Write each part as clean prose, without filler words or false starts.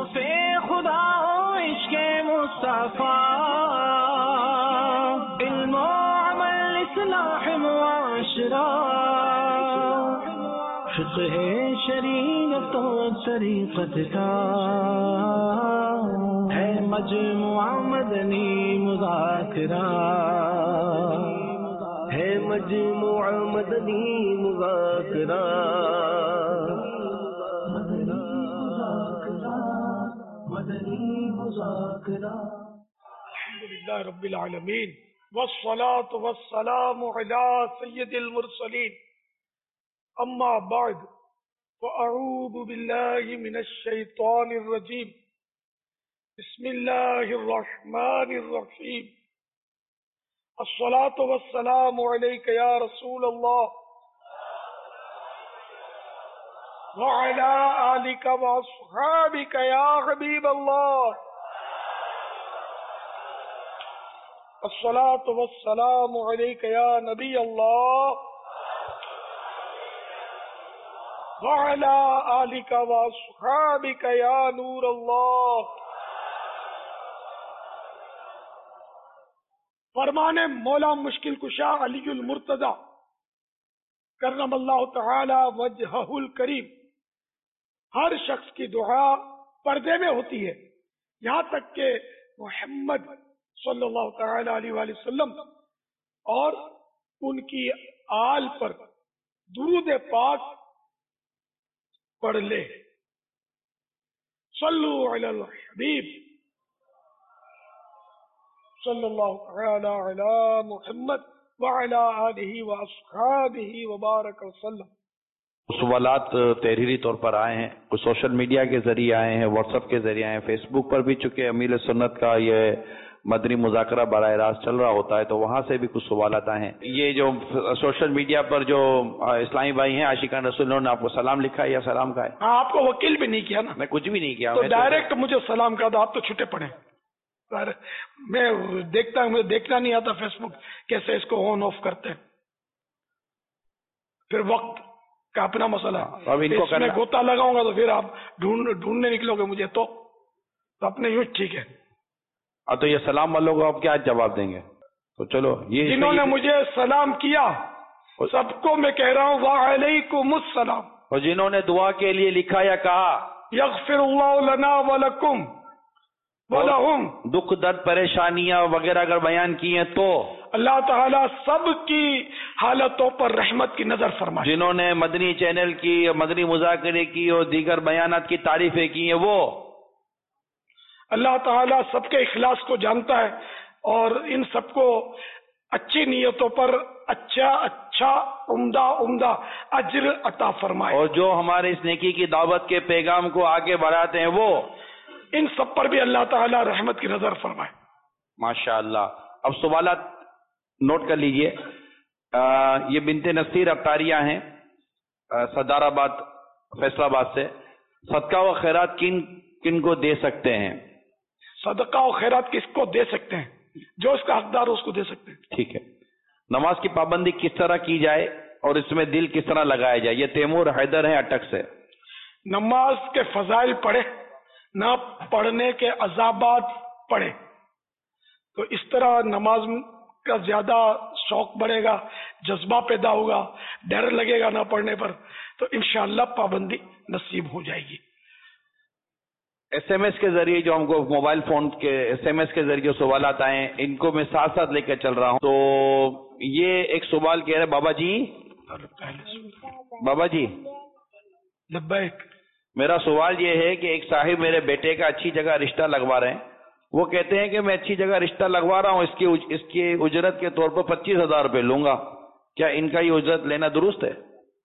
سے خدا ہو عشق مصطفیٰ، علم و عمل اصلاح معاشرہ، فقہ شریعت و طریقت کا ہے مجموعہ مدنی مذاکرہ، ہے مجموعہ مدنی مذاکرہ، مدنی مذاکرہ۔ الحمدللہ رب العالمین، والصلاة والسلام علی سید المرسلین، اما بعد فاعوذ باللہ من الشیطان الرجیم، بسم اللہ الرحمن الرحیم، الصلاة والسلام علیک یا رسول اللہ وعلی آلک واصحابک یا حبیب اللہ، الصلاة والسلام علیک یا نبی اللہ وعلی آلک واصحابک یا نور اللہ۔ فرمان مولا مشکل کشا علی المرتضی کرم اللہ تعالی وجہہ الکریم، ہر شخص کی دعا پردے میں ہوتی ہے، یہاں تک کہ محمد صلی اللہ تعالی علیہ وآلہ وسلم اور ان کی آل پر درود پاک پڑھ لے۔ صلو علی الحبیب صلی اللہ تعالی علی محمد وعلی آلہ واصحابہ وبارک وسلم۔ سوالات تحریری طور پر آئے ہیں، کچھ سوشل میڈیا کے ذریعے آئے ہیں، واٹس ایپ کے ذریعے آئے ہیں، فیس بک پر بھی چونکہ امیل سنت کا یہ مدنی مذاکرہ براہ راست چل رہا ہوتا ہے تو وہاں سے بھی کچھ سوالات آئے ہیں۔ یہ جو سوشل میڈیا پر جو اسلامی بھائی ہیں عاشقان رسول، انہوں نے آپ کو سلام لکھا ہے یا سلام کہا ہے؟ ہاں، آپ کو وکیل بھی نہیں کیا نا؟ میں کچھ بھی نہیں کیا، تو ڈائریکٹ مجھے سلام کہا تھا، آپ تو چھٹے پڑے۔ میں دیکھتا ہوں، مجھے دیکھنا نہیں آتا فیس بک کیسے اس کو آن آف کرتے ہیں، پھر وقت کا اپنا مسئلہ ہے۔ اب ان کو اس میں گوتا لگاؤں گا تو پھر آپ ڈھونڈنے نکلو گے مجھے، تو اپنے یوں ٹھیک ہے۔ تو یہ سلام والوں کو آپ کیا جواب دیں گے؟ تو چلو، یہ جنہوں نے مجھے سلام کیا سب کو میں کہہ رہا ہوں وعلیکم السلام، اور جنہوں نے دعا کے لیے لکھا یا کہا یغفر اللہ لنا ولکم ولہم، دکھ درد پریشانیاں وغیرہ اگر بیان کی ہیں تو اللہ تعالیٰ سب کی حالتوں پر رحمت کی نظر فرمائے۔ جنہوں نے مدنی چینل کی، مدنی مذاکرے کی اور دیگر بیانات کی تعریفیں کی ہیں وہ اللہ تعالیٰ سب کے اخلاص کو جانتا ہے اور ان سب کو اچھی نیتوں پر اچھا عمدہ اجر عطا فرمائے، اور جو ہمارے اس نیکی کی دعوت کے پیغام کو آگے بڑھاتے ہیں وہ ان سب پر بھی اللہ تعالیٰ رحمت کی نظر فرمائے۔ ماشاء اللہ۔ اب سوالات نوٹ کر لیجئے۔ یہ بنت نصیر اختاریہ ہیں صدار آباد فیصل آباد سے، صدقہ و خیرات کن کو دے سکتے ہیں؟ صدقہ و خیرات کس کو دے سکتے ہیں؟ جو اس کا حقدار ہو اس کو دے سکتے ہیں۔ ٹھیک ہے۔ نماز کی پابندی کس طرح کی جائے اور اس میں دل کس طرح لگایا جائے؟ یہ تیمور حیدر ہیں اٹک سے۔ نماز کے فضائل پڑھے، نہ پڑھنے کے عذابات پڑھے، تو اس طرح نماز کا زیادہ شوق بڑھے گا، جذبہ پیدا ہوگا، ڈر لگے گا نہ پڑھنے پر، تو انشاءاللہ پابندی نصیب ہو جائے گی۔ ایس ایم ایس کے ذریعے جو ہم کو موبائل فون کے ایس ایم ایس کے ذریعے سوالات آئے ہیں، ان کو میں ساتھ ساتھ لے کے چل رہا ہوں۔ تو یہ ایک سوال کہہ رہے بابا جی لبیک، میرا سوال یہ ہے کہ ایک صاحب میرے بیٹے کا اچھی جگہ رشتہ لگوا رہے ہیں، وہ کہتے ہیں کہ میں اچھی جگہ رشتہ لگوا رہا ہوں، اس کی اجرت کے طور پر 25,000 روپے لوں گا، کیا ان کا یہ اجرت لینا درست ہے؟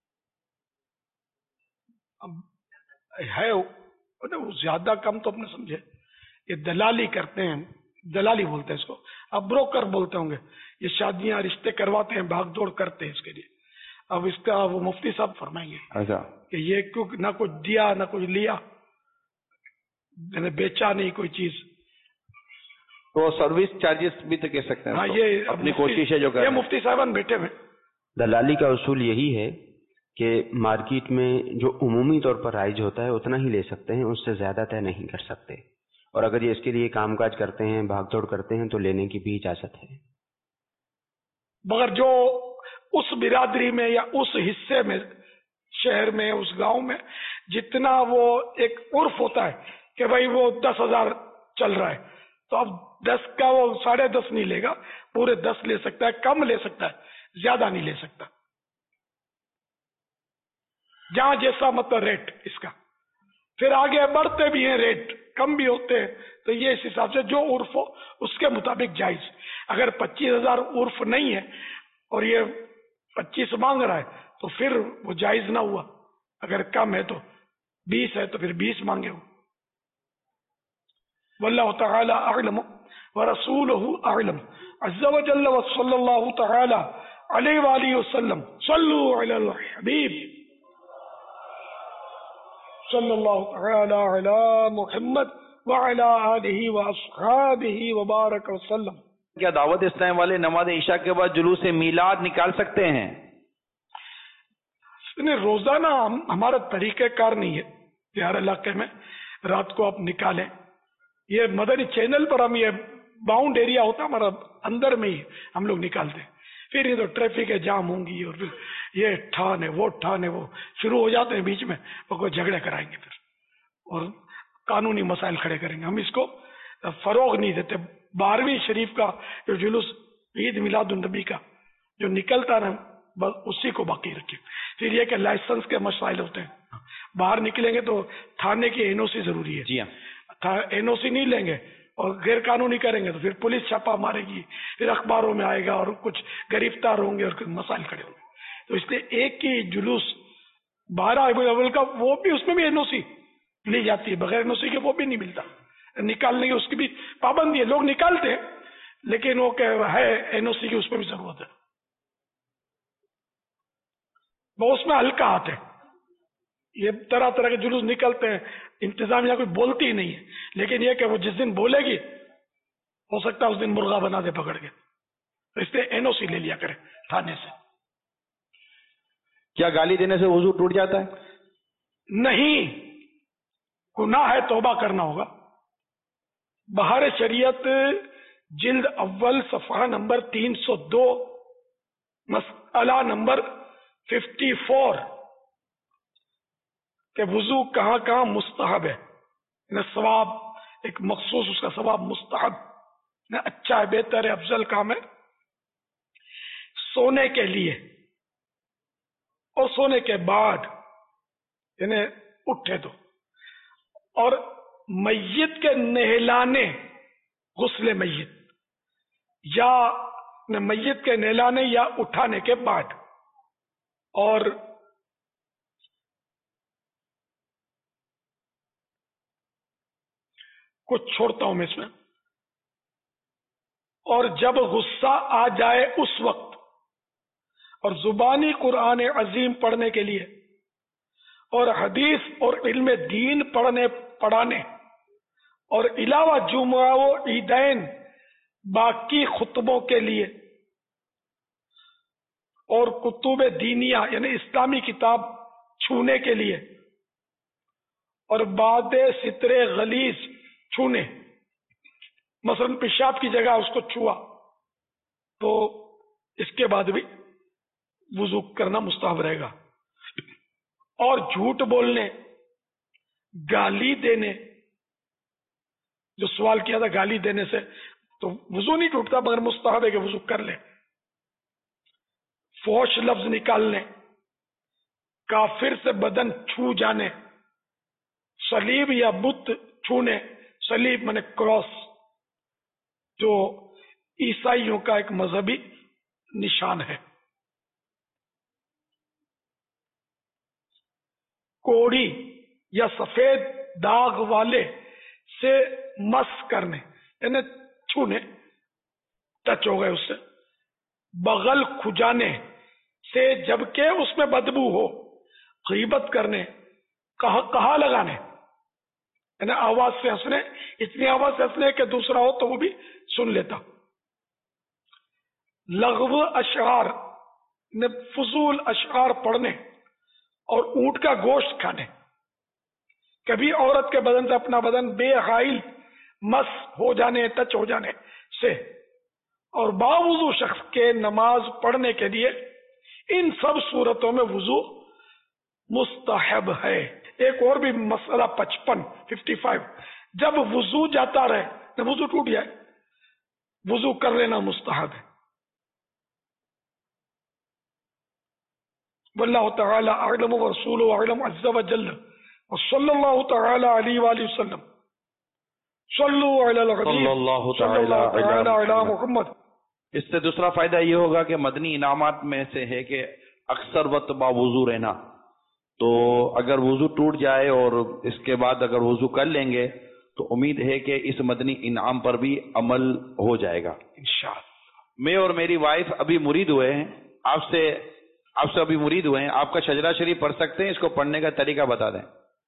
زیادہ کم تو اپنے سمجھے، یہ دلالی کرتے ہیں، دلالی بولتے ہیں اس کو، اب بروکر بولتے ہوں گے، یہ شادیاں رشتے کرواتے ہیں، بھاگ دوڑ کرتے ہیں اس کے لیے۔ اب اس کا وہ مفتی صاحب فرمائیں گے اچھا کہ یہ کیوں نہ کچھ دیا نہ کچھ لیا، میں نے بیچا نہیں کوئی چیز، تو سروس چارجز بھی تو کہہ سکتے ہیں۔ ہاں، یہ اپنی کوشش ہے جو یہ مفتی صاحبان بیٹھے ہوئے۔ دلالی کا اصول یہی ہے کہ مارکیٹ میں جو عمومی طور پر رائج ہوتا ہے اتنا ہی لے سکتے ہیں، اس سے زیادہ طے نہیں کر سکتے، اور اگر یہ اس کے لیے کام کاج کرتے ہیں، بھاگ دوڑ کرتے ہیں، تو لینے کی بھی اجازت ہے۔ مگر جو اس برادری میں یا اس حصے میں، شہر میں، اس گاؤں میں جتنا وہ ایک عرف ہوتا ہے کہ بھائی وہ 10,000 چل رہا ہے، تو اب 10 کا وہ 10.5 نہیں لے گا، پورے 10 لے سکتا ہے، کم لے سکتا ہے، زیادہ نہیں لے سکتا، جہاں جیسا مطلب ریٹ اس کا۔ پھر آگے بڑھتے بھی ہیں، ریٹ کم بھی ہوتے ہیں، تو یہ اس حساب سے جو عرف ہو اس کے مطابق جائز۔ اگر 25,000 عرف نہیں ہے اور یہ 25 مانگ رہا ہے تو پھر وہ جائز نہ ہوا، اگر کم ہے تو 20 ہے تو پھر 20 مانگے ہو۔ واللہ تعالی اعلم ورسولہ اعلم عز وجل، وصلی اللہ تعالی علیہ وآلہ وسلم۔ صلو علی الحبیب صلی اللہ تعالی علی محمد وعلی آلہ واصحابہ وبارک وسلم۔ کیا دعوت اسلام والے نماز عشاء کے بعد جلوس میلاد نکال سکتے ہیں؟ روزانہ ہمارا طریقہ کار نہیں ہے کہ ہر علاقے میں رات کو آپ نکالیں۔ یہ مدنی چینل پر ہم، یہ باؤنڈ ایریا ہوتا ہے ہمارا، اندر میں ہی ہم لوگ نکالتے ہیں۔ پھر یہ تو ٹریفک جام ہوں گی، اور پھر یہ ٹھان ہے، وہ ٹھان ہے، وہ شروع ہو جاتے ہیں بیچ میں، وہ کوئی جھگڑے کرائیں گے پھر اور قانونی مسائل کھڑے کریں گے۔ ہم اس کو فروغ نہیں دیتے۔ 12ویں شریف کا جو جلوس عید میلاد النبی کا جو نکلتا نا، بس اسی کو باقی رکھیں۔ پھر یہ کہ لائسنس کے مسائل ہوتے ہیں، باہر نکلیں گے تو تھانے کی NOC ضروری ہے۔ جی ہاں، NOC نہیں لیں گے اور غیر قانونی کریں گے تو پھر پولیس چھاپا مارے گی، پھر اخباروں میں آئے گا اور کچھ گرفتار ہوں گے اور کچھ مسائل کھڑے ہوں گے۔ تو اس لیے ایک ہی جلوس 12 ربیع الاول کا، وہ بھی اس میں بھی NOC لی جاتی ہے، بغیر NOC کے وہ بھی نہیں ملتا، نکالنے کی اس کی بھی پابندی ہے۔ لوگ نکالتے ہیں لیکن وہ کہ ہے NOC کی، اس میں بھی ضرورت ہے، وہ اس میں ہلکا ہاتھ ہے۔ یہ طرح طرح کے جلوس نکلتے ہیں، انتظامیہ کوئی بولتی ہی نہیں ہے، لیکن یہ کہ وہ جس دن بولے گی ہو سکتا ہے اس دن مرغا بنا دے پکڑ کے، تو اس لیے NOC لے لیا کرے تھانے سے۔ کیا گالی دینے سے وضو ٹوٹ جاتا ہے؟ نہیں، گناہ ہے، توبہ کرنا ہوگا۔ بہار شریعت جلد اول صفحہ نمبر 302 مسئلہ نمبر 54 کہ وضو کہاں کہاں مستحب ہے، ثواب ایک مخصوص، اس کا ثواب مستحب اچھا ہے، بہتر ہے، افضل کام ہے سونے کے لیے اور سونے کے بعد، یعنی اٹھے تو، اور میت کے نہلانے، غسل میت، یا میت کے نہلانے یا اٹھانے کے بعد، اور کچھ چھوڑتا ہوں میں اس میں، اور جب غصہ آ جائے اس وقت، اور زبانی قرآن عظیم پڑھنے کے لیے، اور حدیث اور علم دین پڑھانے، اور علاوہ جمعہ و عیدین باقی خطبوں کے لیے، اور کتب دینیہ یعنی اسلامی کتاب چھونے کے لیے، اور بعد ستر غلیظ چھونے، مثلا پیشاب کی جگہ اس کو چھوا تو اس کے بعد بھی وضو کرنا مستحب رہے گا۔ اور جھوٹ بولنے، گالی دینے، جو سوال کیا تھا گالی دینے سے تو وضو نہیں ٹوٹتا مگر مستحب ہے کہ وضو کر لے۔ فحش لفظ نکالنے، کافر سے بدن چھو جانے، صلیب یا بت چھونے، صلیب مانے کراس جو عیسائیوں کا ایک مذہبی نشان ہے، کوڑی یا سفید داغ والے سے مس کرنے یعنی چھونے، ٹچ ہو گئے اس سے، بغل کھجانے سے جبکہ اس میں بدبو ہو، غیبت کرنے، کہا لگانے یعنی آواز سے ہنسنے، اتنی آواز سے ہنسنے کہ دوسرا ہو تو وہ بھی سن لیتا، لغو اشعار فضول اشعار پڑھنے، اور اونٹ کا گوشت کھانے. کبھی عورت کے بدن سے اپنا بدن بے حائل مس ہو جانے، ٹچ ہو جانے سے، اور باوضو شخص کے نماز پڑھنے کے لیے ان سب صورتوں میں وضو مستحب ہے. ایک اور بھی مسئلہ 55 جب وضو جاتا رہے، جب وضو ٹوٹ جائے، وضو کر لینا مستحب ہے. واللہ تعالی اعلم ورسولہ اعلم عز وجل وصلی اللہ تعالی علیہ وآلہ وسلم. صلو علی الحبیب صلی اللہ تعالی علی محمد. اس سے دوسرا فائدہ یہ ہوگا کہ مدنی انعامات میں سے ہے کہ اکثر وقت باوضو رہنا. تو اگر وضو ٹوٹ جائے اور اس کے بعد اگر وضو کر لیں گے تو امید ہے کہ اس مدنی انعام پر بھی عمل ہو جائے گا انشاءاللہ. میں اور میری وائف ابھی مرید ہوئے ہیں، آپ سے ابھی مرید ہوئے ہیں. آپ کا شجرہ شریف پڑھ سکتے ہیں؟ اس کو پڑھنے کا طریقہ بتا دیں.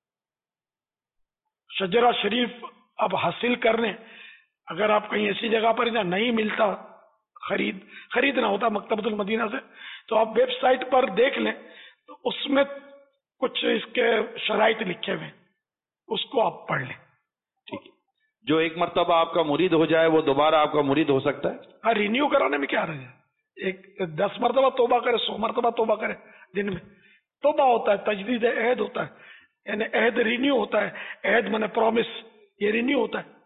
شجرہ شریف اب حاصل کرنے، اگر آپ کہیں ایسی جگہ پر نہیں ملتا، خریدنا ہوتا مکتبۃ المدینہ سے، تو آپ ویب سائٹ پر دیکھ لیں، تو اس میں کچھ اس کے شرائط لکھے ہوئے، اس کو آپ پڑھ لیں. ٹھیک ہے. جو ایک مرتبہ آپ کا مرید ہو جائے وہ دوبارہ آپ کا مرید ہو سکتا ہے؟ ہاں، رینیو کرانے میں کیا رہے، ایک 10 مرتبہ توبہ کرے، 100 مرتبہ توبہ کرے دن میں. توبہ ہوتا ہے، تجدید عہد ہوتا ہے، یعنی عہد رینیو ہوتا ہے. عہد مانے پرومس، یہ رینیو ہوتا ہے.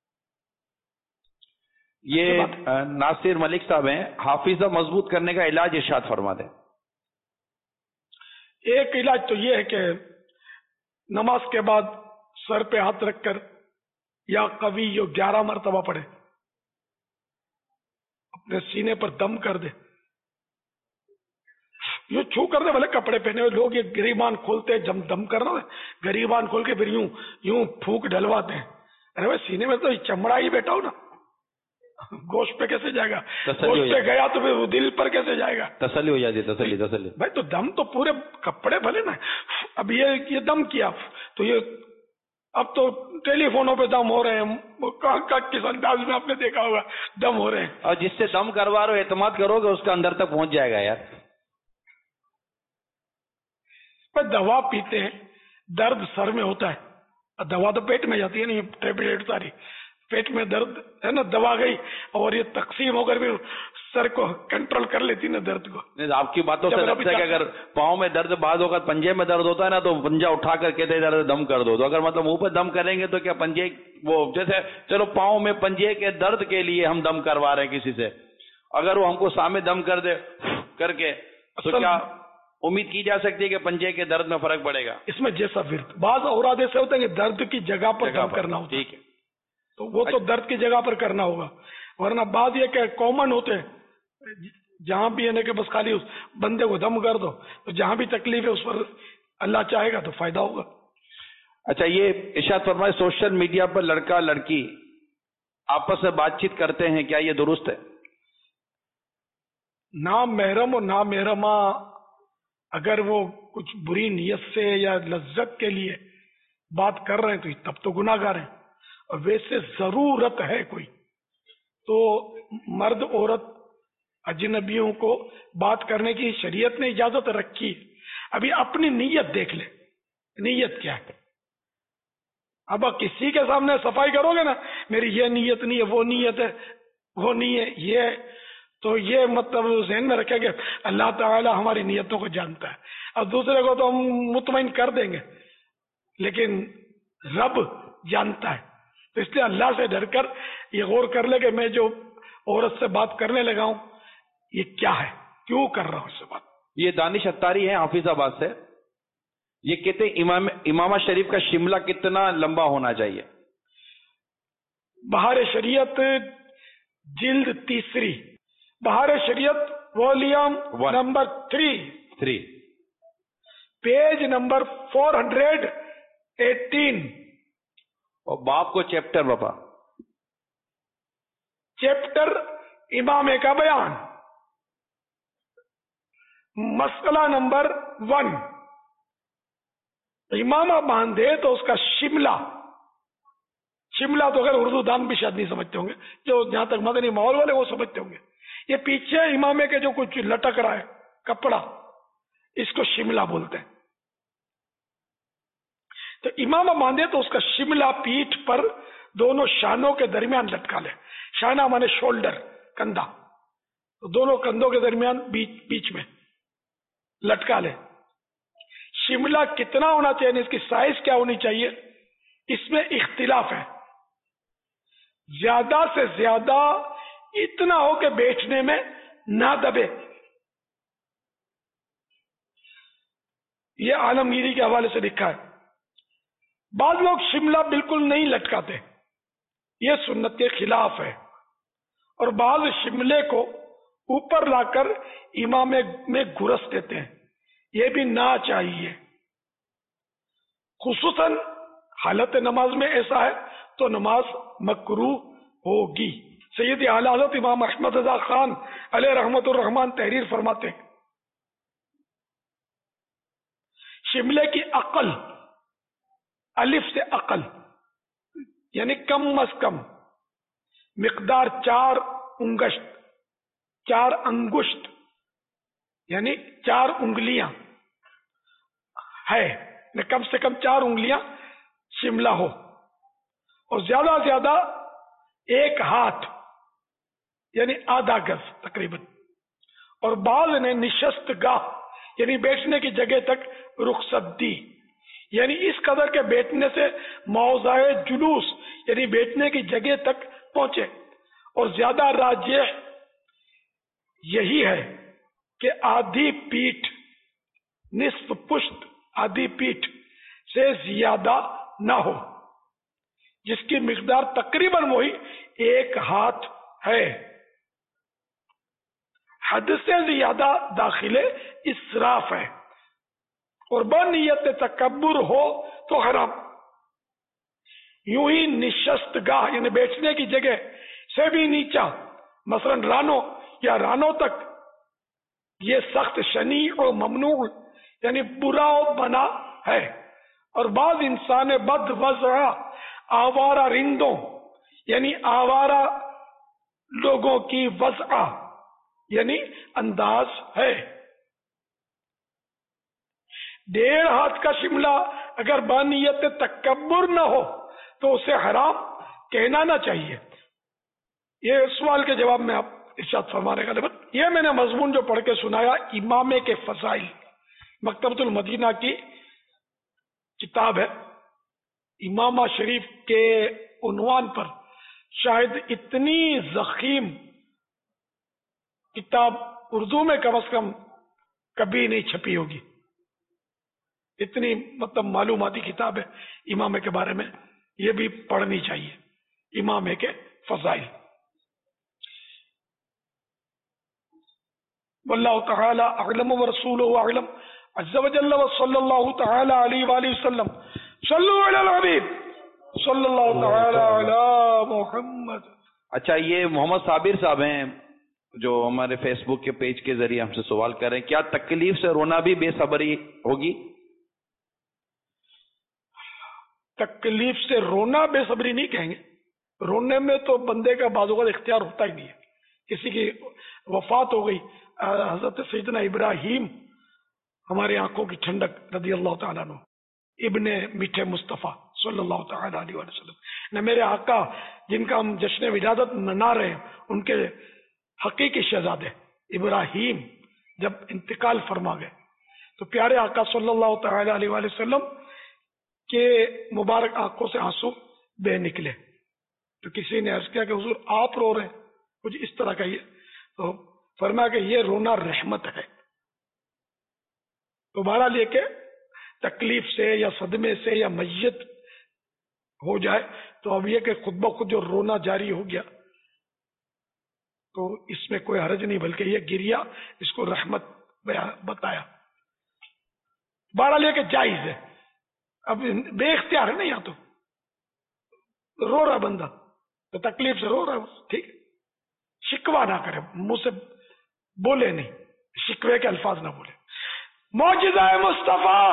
یہ ناصر ملک صاحب ہیں، حافظہ مضبوط کرنے کا علاج ارشاد فرما دیں. ایک علاج تو یہ ہے کہ نماز کے بعد سر پہ ہاتھ رکھ کر یا قوی 11 مرتبہ پڑھے، اپنے سینے پر دم کر دے، یوں چھو کر دے. بھلے کپڑے پہنے ہوئے لوگ یہ گریبان کھولتے ہیں جب دم کرنا، گریبان کھول کے پھر یوں پھونک ڈلواتے ہیں. ارے بھائی سینے میں تو چمڑا ہی بیٹھا ہو نا، گوشت پہ کیسے جائے گا؟ گوشت پہ گیا تو پھر دل پر کیسے جائے گا؟ تسلی ہو جاتی. تسلی بھائی تو دم تو پورے کپڑے بھلے نا. اب یہ دم کیا تو یہ اب تو ٹیلی فونوں پہ دم ہو رہے ہیں، کس انداز میں آپ نے دیکھا ہوگا دم ہو رہے ہیں. اور جس سے دم کروا رہے ہو اعتماد کرو کہ اس کا اندر تک پہنچ جائے گا یار. دوا پیتے ہیں، درد سر میں ہوتا ہے، دوا تو پیٹ میں جاتی ہے، نہیں ٹیبلٹ ساری پیٹ میں درد ہے نا، دوا گئی اور یہ تقسیم ہو کر بھی سر کو کنٹرول کر لیتی نا درد کو. آپ کی باتوں سے لگتا ہے کہ اگر پاؤں میں درد بعض اوقات پنجے میں درد ہوتا ہے نا تو پنجا اٹھا کر کہتے ہیں دم کر دو. تو اگر مطلب منہ پہ دم کریں گے تو کیا پنجے وہ جیسے چلو پاؤں میں پنجے کے درد کے لیے ہم دم کروا رہے ہیں کسی سے، اگر وہ ہم کو سامنے دم کر دے کر کے تو کیا امید کی جا سکتی ہے کہ پنجے کے درد میں فرق پڑے گا؟ اس میں جیسا ورد بعض اوراد ایسے ہوتے ہیں کہ درد کی جگہ پر دم کرنا ہوتا ہے. ٹھیک ہے، تو وہ تو درد کی جگہ پر کرنا ہوگا، ورنہ بعض یہ کہ کامن ہوتے ہیں جہاں بھی ہے کہ بس خالی اس بندے کو دم کر دو، تو جہاں بھی تکلیف ہے اس پر اللہ چاہے گا تو فائدہ ہوگا. اچھا، یہ ارشاد فرمائے سوشل میڈیا پر لڑکا لڑکی آپس میں بات چیت کرتے ہیں، کیا یہ درست ہے؟ نامحرم اور نامحرمہ اگر وہ کچھ بری نیت سے یا لذت کے لیے بات کر رہے ہیں تو تب تو گناہ گار ہیں. اور ویسے ضرورت ہے کوئی تو مرد عورت اجنبیوں کو بات کرنے کی شریعت نے اجازت رکھی. ابھی اپنی نیت دیکھ لے، نیت کیا ہے. اب کسی کے سامنے صفائی کرو گے نا، میری یہ نیت نہیں ہے، وہ نیت ہے، وہ نہیں ہے، یہ تو یہ مطلب ذہن میں رکھے گا اللہ تعالی ہماری نیتوں کو جانتا ہے. اور دوسرے کو تو ہم مطمئن کر دیں گے، لیکن رب جانتا ہے. تو اس لیے اللہ سے ڈر کر یہ غور کر لے کہ میں جو عورت سے بات کرنے لگا ہوں یہ کیا ہے، کیوں کر رہا ہوں اس سے بات. یہ دانش اتاری ہیں حافظ آباد سے، یہ کہتے ہیں امامہ شریف کا شملہ کتنا لمبا ہونا چاہیے؟ بہار شریعت جلد 3، بہار شریعت والیوم نمبر 3 پیج نمبر 418 اور باپ کو چیپٹر بابا. چیپٹر امام کا بیان، مسئلہ نمبر 1، امامہ باندھے تو اس کا شملہ تو اگر اردو دان بھی شاید نہیں سمجھتے ہوں گے، جو جہاں تک مدنی ماحول والے وہ سمجھتے ہوں گے. یہ پیچھے امامے کے جو کچھ لٹک رہا ہے کپڑا، اس کو شملہ بولتے ہیں. تو امامہ باندھے تو اس کا شملہ پیٹھ پر دونوں شانوں کے درمیان لٹکا لے. شانہ مانے شولڈر، کندھا، تو دونوں کندھوں کے درمیان بیچ میں لٹکا لے. شملہ کتنا ہونا چاہیے، اس کی سائز کیا ہونی چاہیے، اس میں اختلاف ہے. زیادہ سے زیادہ اتنا ہو کہ بیٹھنے میں نہ دبے. یہ عالمگیری کے حوالے سے لکھا ہے. بعض لوگ شملہ بالکل نہیں لٹکاتے، یہ سنت کے خلاف ہے. اور بعض شملے کو اوپر لا کر امام میں گرس دیتے ہیں، یہ بھی نہ چاہیے. خصوصاً حالت نماز میں ایسا ہے تو نماز مکروہ ہوگی. سید اعلی حضرت امام احمد رضا خان علیہ رحمت الرحمان تحریر فرماتے ہیں، شملے کی عقل، الف سے عقل یعنی کم از کم مقدار 4 انگشت یعنی 4 انگلیاں ہے، کم سے کم 4 انگلیاں شملہ ہو، اور زیادہ سے زیادہ 1 ہاتھ یعنی آدھا گز تقریباً. اور بعض نے نشست گاہ یعنی بیٹھنے کی جگہ تک رخصت دی، یعنی اس قدر کے بیٹھنے سے موضع جلوس یعنی بیٹھنے کی جگہ تک پہنچے. اور زیادہ راجح یہی ہے کہ آدھی پیٹھ، نصف پشت آدھی پیٹھ سے زیادہ نہ ہو، جس کی مقدار تقریباً وہی 1 ہاتھ ہے. حد سے زیادہ داخلے اسراف ہے، اور بنیت تکبر ہو تو حرام. یوں ہی نشست گاہ یعنی بیٹھنے کی جگہ سے بھی نیچا، مثلا رانوں یا رانوں تک، یہ سخت شنیع اور ممنوع یعنی برا و بنا ہے. اور بعض انسان بد وضع آوارہ رندوں یعنی آوارہ لوگوں کی وضع یعنی انداز ہے. 1.5 ہاتھ کا شملہ اگر بانیت تکبر نہ ہو تو اسے حرام کہنا نہ چاہیے. یہ سوال کے جواب میں آپ ارشاد فرمانے کا لبت. یہ میں نے مضمون جو پڑھ کے سنایا امامے کے فضائل، مکتبۃ المدینہ کی کتاب ہے. امامہ شریف کے عنوان پر شاید اتنی ضخیم کتاب اردو میں کم از کم کبھی نہیں چھپی ہوگی. اتنی مطلب معلوماتی کتاب ہے امامے کے بارے میں، یہ بھی پڑھنی چاہیے. امامے کے فضائل. واللہ تعالی اعلم ورسولہ اعلم عز وجل وصلی اللہ تعالی علیہ وآلہ وسلم. صلو علی الحبیب صلی اللہ تعالی علی محمد. اچھا، یہ محمد صابر صاحب ہیں جو ہمارے فیس بک کے پیج کے ذریعے ہم سے سوال کر رہے ہیں، کیا تکلیف سے رونا بھی بے صبری ہوگی؟ تکلیف سے رونا بے صبری نہیں کہیں گے. رونے میں تو بندے کا بعض اوقات اختیار ہوتا ہی نہیں ہے. کسی کی وفات ہو گئی، حضرت سیدنا ابراہیم ہماری آنکھوں کی ٹھنڈک رضی اللہ تعالیٰ عنہ، ابن میٹھے مصطفیٰ صلی اللہ تعالیٰ علیہ وسلم نے، میرے آقا جن کا ہم جشن ولادت منا رہے ہیں، ان کے حقیقی شہزادے ابراہیم جب انتقال فرما گئے تو پیارے آقا صلی اللہ تعالی علیہ وآلہ وسلم کے مبارک آنکھوں سے آنسو بہ نکلے. تو کسی نے عرض کیا کہ حضور آپ رو رہے ہیں، کچھ اس طرح کا. یہ تو فرمایا کہ یہ رونا رحمت ہے. تو بہرحال یہ کہ تکلیف سے یا صدمے سے یا میت ہو جائے تو اب یہ کہ خود بخود جو رونا جاری ہو گیا تو اس میں کوئی حرج نہیں، بلکہ یہ گریا اس کو رحمت بتایا. بہرحال یہ کہ جائز ہے. اب بے اختیار ہے نا، یا تو رو رہا بندہ تو تکلیف سے رو رہا ہے، ٹھیک، شکوہ نہ کرے، منہ سے بولے نہیں، شکوے کے الفاظ نہ بولے. معجزہ مصطفیٰ.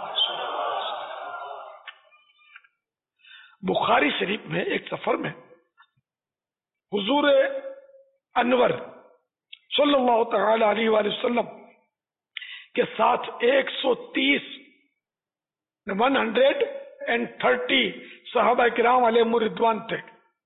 بخاری شریف میں ایک سفر میں حضور انور صلی اللہ تعالی علیہ وآلہ وسلم کے ساتھ 130 130 صحابہ کرام علیہم رضوان تھے.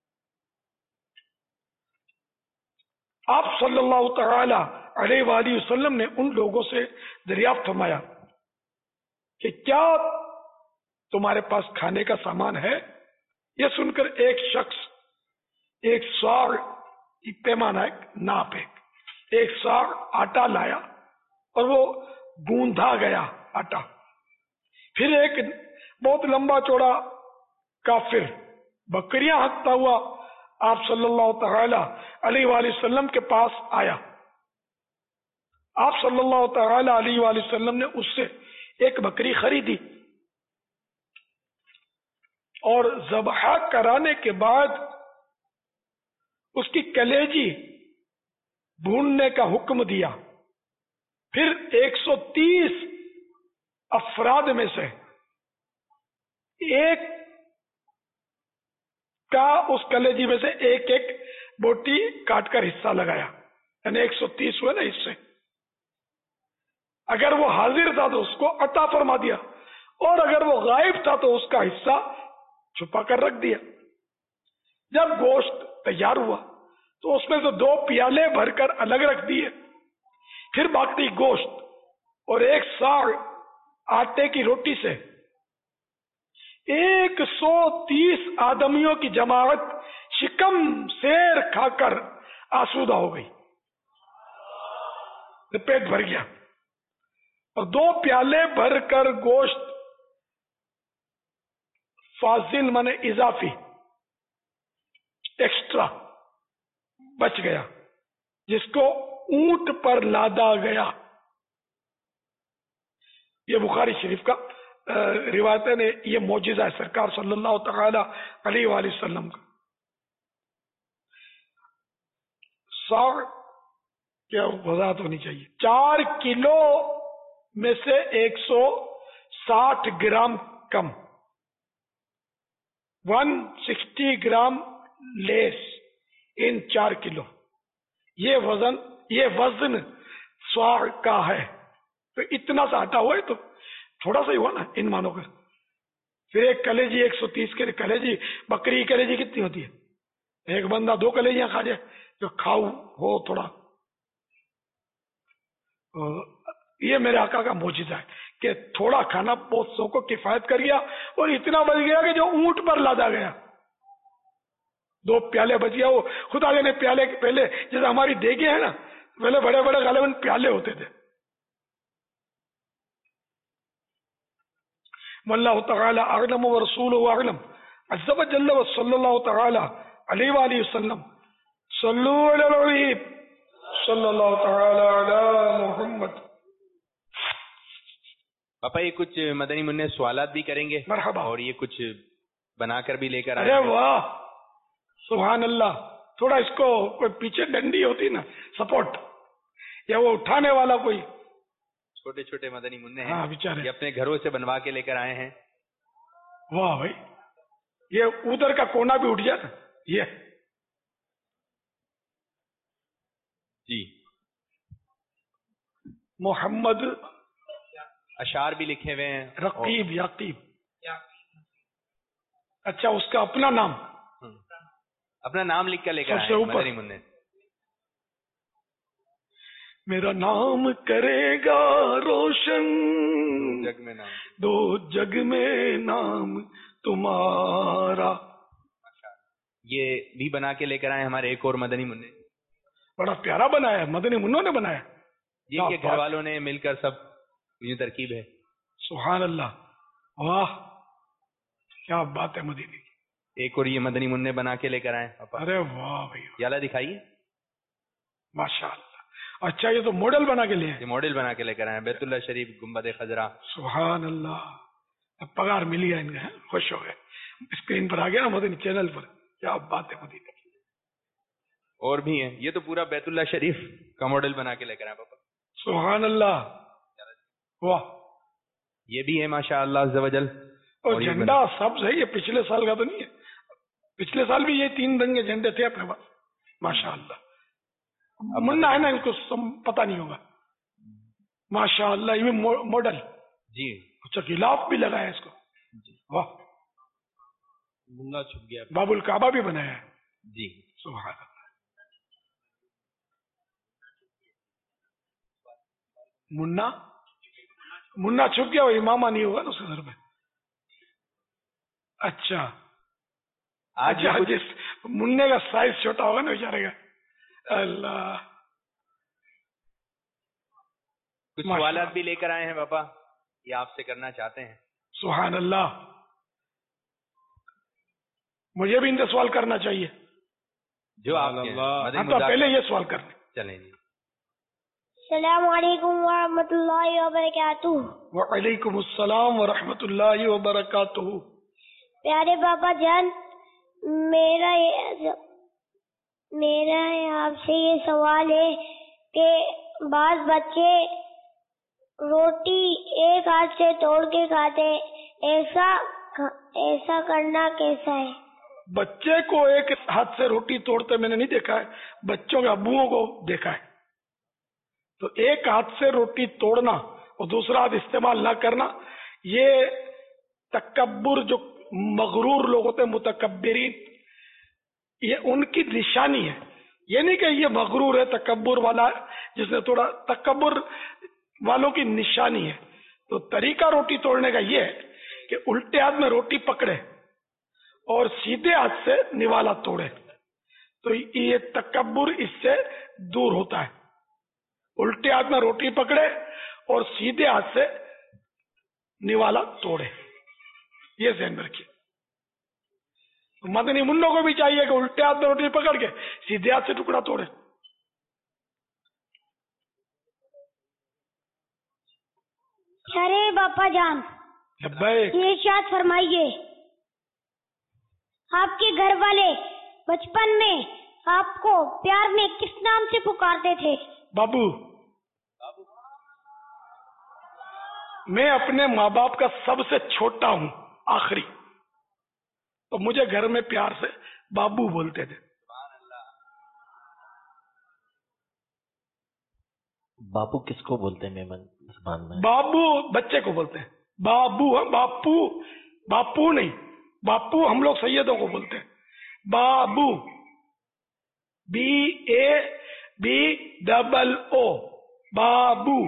آپ صلی اللہ تعالی علیہ وآلہ وسلم نے ان لوگوں سے دریافت فرمایا کہ کیا تمہارے پاس کھانے کا سامان ہے؟ یہ سن کر ایک شخص ایک ساغ پیمانہ ناپ ایک ساغ آٹا لایا اور وہ گوندھا گیا آٹا. پھر ایک بہت لمبا چوڑا کافر بکریاں ہانکتا ہوا آپ صلی اللہ تعالی علیہ وآلہ وسلم کے پاس آیا. آپ صلی اللہ تعالی علیہ وآلہ وسلم نے اس سے ایک بکری خریدی اور ذبح کرانے کے بعد اس کی کلیجی بھوننے کا حکم دیا. پھر 130 افراد میں سے ایک کا اس کلیجی میں سے ایک ایک بوٹی کاٹ کر حصہ لگایا، یعنی 130 ہوئے نا حصے. اگر وہ حاضر تھا تو اس کو عطا فرما دیا، اور اگر وہ غائب تھا تو اس کا حصہ چھپا کر رکھ دیا. جب گوشت تیار ہوا تو اس میں سے 2 پیالے بھر کر الگ رکھ دیے. پھر باقی گوشت اور ایک ساغ آٹے کی روٹی سے 130 آدمیوں کی جماعت شکم سیر کھا کر آسودہ ہو گئی، پیٹ بھر گیا. اور 2 پیالے بھر کر گوشت فاضل مانے اضافی ایکسٹرا بچ گیا، جس کو اونٹ پر لادا گیا. یہ بخاری شریف کا روایت نے یہ معجزہ ہے سرکار صلی اللہ تعالی علیہ وآلہ وسلم کا. ساغ کیا وضاحت ہونی چاہیے. 4 کلو میں سے 160 گرام کم، 160 گرام لیس ان 4 کلو. یہ وزن ساغ کا ہے. تو اتنا سا آٹا ہوا ہے تو تھوڑا سا ہی ہوا نا ان مانوں کا. پھر ایک کلیجی 130 کے کلیجی، بکری کی کلیجی کتنی ہوتی ہے؟ ایک بندہ 2 کلیجیاں کھا جائے جو کھاؤ ہو تھوڑا. یہ میرے آقا کا معجزہ ہے کہ تھوڑا کھانا بہت سو کو کفایت کر گیا اور اتنا بچ گیا کہ جو اونٹ پر لادا گیا. 2 پیالے بچ گیا. وہ خدا نے پیالے پہلے جیسے ہماری دیگیں ہیں نا، پہلے بڑے بڑے غالباً پیالے ہوتے تھے. واللہ تعالی اعلم ورسولہ اعلم عز وجل وصلی اللہ تعالی علیہ وآلہ وسلم. صلو علی الحبیب صلی اللہ تعالی علی محمد. پاپا یہ کچھ مدنی منع سوالات بھی کریں گے مرحبا. اور یہ کچھ بنا کر بھی لے کر ارے واہ سبحان اللہ. تھوڑا اس کو کوئی پیچھے ڈنڈی ہوتی نا سپورٹ، یا وہ اٹھانے والا کوئی. چھوٹے چھوٹے مدنی منع ہاں ہیں، بیچارے یہ اپنے گھروں سے بنوا کے لے کر آئے ہیں. واہ بھائی، یہ ادھر کا کونا بھی اٹھ جائے نا. یہ جی محمد اشعار بھی لکھے ہوئے ہیں. رقیب یقیب. اچھا اس کا اپنا نام، اپنا نام لکھ کر لے کر سب سے آئے اوپر. مدنی منع. میرا نام کرے گا روشن جگ میں نام، 2 جگ میں نام تمہارا. یہ بھی بنا کے لے کر آئے ہمارے ایک اور مدنی منع. بڑا پیارا بنایا ہے، مدنی منوں نے بنایا. جن کے گھر والوں نے مل کر سب یہ ترکیب ہے. سبحان اللہ. واہ کیا بات ہے مدینے کی. ایک اور یہ مدنی منع بنا کے لے کر آئے. ارے واہ بھائی یالا دکھائیے. ماشاء اللہ. اچھا یہ تو ماڈل بنا کے لیے یہ ماڈل بنا کے لے کر آئے بیت اللہ شریف گنبد خضرا. سبحان اللہ. اب پگار مل گیا ان کا، خوش ہو گئے. اسکرین پر آ گیا نا مدنی چینل پر. کیا بات ہے مدینے کی. اور بھی ہیں. یہ تو پورا بیت اللہ شریف کا ماڈل بنا کے لے کر آئے پاپا. سبحان اللہ. واہ. یہ بھی ہے ماشاء اللہ عز و جل. اور جھنڈا سبز ہے، یہ پچھلے سال کا تو نہیں ہے. پچھلے سال بھی یہ 3 رنگ کے جھنڈے تھے اپنے پاس. ماشاء اللہ. منا ہے نا ان کو پتہ نہیں ہوگا. ماشاء اللہ. یہ ماڈل جی. اچھا غلاف بھی لگا ہے اس کو. واہ मुन्ना छुप गया। बाबुल काबा भी बनाया है। जी। सुभान अल्लाह। मुन्ना छुप गया, वो इमामा नहीं होगा ना उसके घर में। अच्छा आज अच्छा, जिस मुन्ने का साइज छोटा होगा ना बेचारे का। अल्लाह। कुछ सवालात भी लेकर आए हैं बाबा, ये आपसे करना चाहते हैं। सुभान अल्लाह। मुझे भी इनसे सवाल करना चाहिए। जो आपके हम तो पहले ये सवाल करने। चलें जी। अस्सलामु अलैकुम व रहमतुल्लाहि व बरकातुहू। व अलैकुम अस्सलाम व रहमतुल्लाहि व बरकातुहू। प्यारे बाबा जान, मेरा आपसे ये सवाल है कि बाज बच्चे रोटी एक हाथ से तोड़ के खाते, ऐसा करना कैसा है? बच्चे को एक हाथ से रोटी तोड़ते मैंने नहीं देखा है, बच्चों के अब्बुओं को देखा है। तो एक हाथ से रोटी तोड़ना और दूसरा हाथ इस्तेमाल न करना, ये तकब्बुर, जो मगरूर लोग होते हैं, मुतकब्बिरीन, ये उनकी निशानी है। ये नहीं कि ये मगरूर है, तकब्बुर वाला है, जिसने थोड़ा, तकब्बुर वालों की निशानी है। तो तरीका रोटी तोड़ने का ये है कि उल्टे हाथ में रोटी पकड़े और सीधे हाथ से निवाला तोड़े, तो ये तकब्बुर इससे दूर होता है। उल्टे हाथ में रोटी पकड़े और सीधे हाथ से निवाला तोड़े, ये ध्यान रखिए। तो मदनी मुन्नों को भी चाहिए कि उल्टे हाथ में रोटी पकड़ के सीधे हाथ से टुकड़ा तोड़े। अरे बापा जान, ये इरशाद फरमाइए, आपके घर वाले बचपन में आपको प्यार में किस नाम से पुकारते थे? बाबू। मैं अपने माँ बाप का सबसे छोटा हूँ, आखिरी, तो मुझे घर में प्यार से बाबू बोलते थे। बाबू किसको बोलते हैं मेमन जबान में? बाबू बच्चे को बोलते हैं, बाबू। हम बापू, बापू नहीं, बापू हम लोग सैयदों को बोलते हैं। बाबू, BABO, बाबू।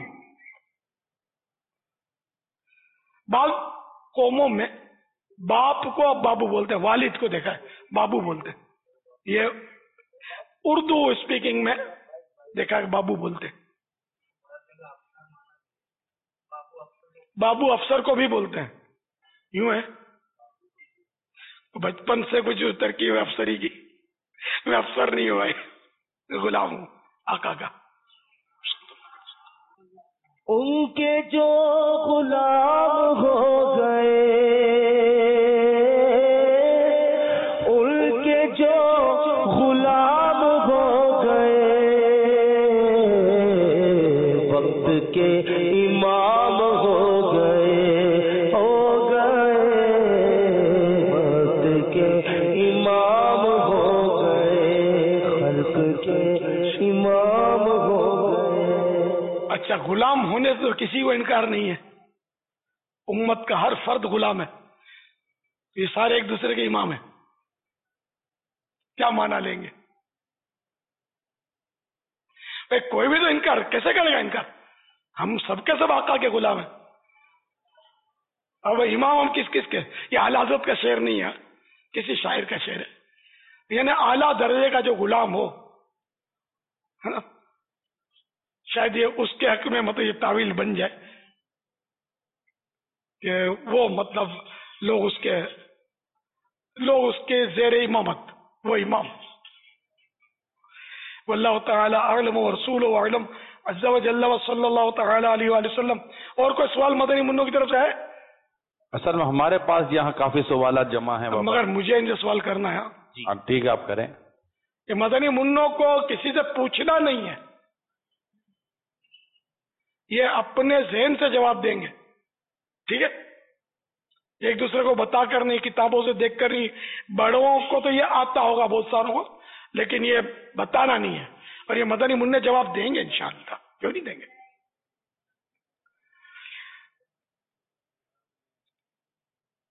बाल कौमों में बाप को अब बाबू बोलते हैं, वालिद को देखा है बाबू बोलते हैं। ये उर्दू स्पीकिंग में देखा है बाबू बोलते हैं। बाबू अफसर को भी बोलते हैं, यूं है। बचपन से कुछ तरकीब है अफसरी की, मैं अफसर नहीं हुआ, गुलाम हूं आका का। उनके जो गुलाम हो गए, उनके जो गुलाम हो गए, वक्त के इमाम हो गए, वक्त के इमाम हो गए, खल्क के इमाम हो गए। अच्छा, गुलाम होने से तो किसी को इनकार नहीं है, उम्मत का हर फर्द गुलाम है, ये सारे एक दूसरे के इमाम है। क्या माना लेंगे? भाई कोई भी तो इनकार कैसे करेगा? इनकार हम सबके सब आका के गुलाम हैं। अब इमाम हम किस किस के? ये आला हज़रत का शेर नहीं है, किसी शायर का शेर है। यानी आला दर्जे का जो गुलाम हो, है ना, शायद ये उसके हक में मतलब ये तावील बन जाए कि वो मतलब लोग उसके ज़ेरे इमामत, वो इमाम। वल्लाहु तआला अअलम व रसूलुहु अअलम अज़्ज़ा व जल्ला व सल्लल्लाहु तआला अलैहि व सल्लम। और कोई सवाल मदनी मुन्नों की तरफ से है? असल में हमारे पास यहाँ काफी सवाल जमा है, मगर मुझे इनसे सवाल करना है। ठीक है, आप करें। कि मदनी मुन्नों को किसी से पूछना नहीं है, ये अपने ज़हन से जवाब देंगे, ठीक है? एक दूसरे को बता कर नहीं, किताबों से देख कर नहीं। बड़ों को तो ये आता होगा बहुत सारों को, लेकिन ये बताना नहीं है। और ये मदनी मुन्ने जवाब देंगे इंशाअल्लाह, क्यों नहीं देंगे?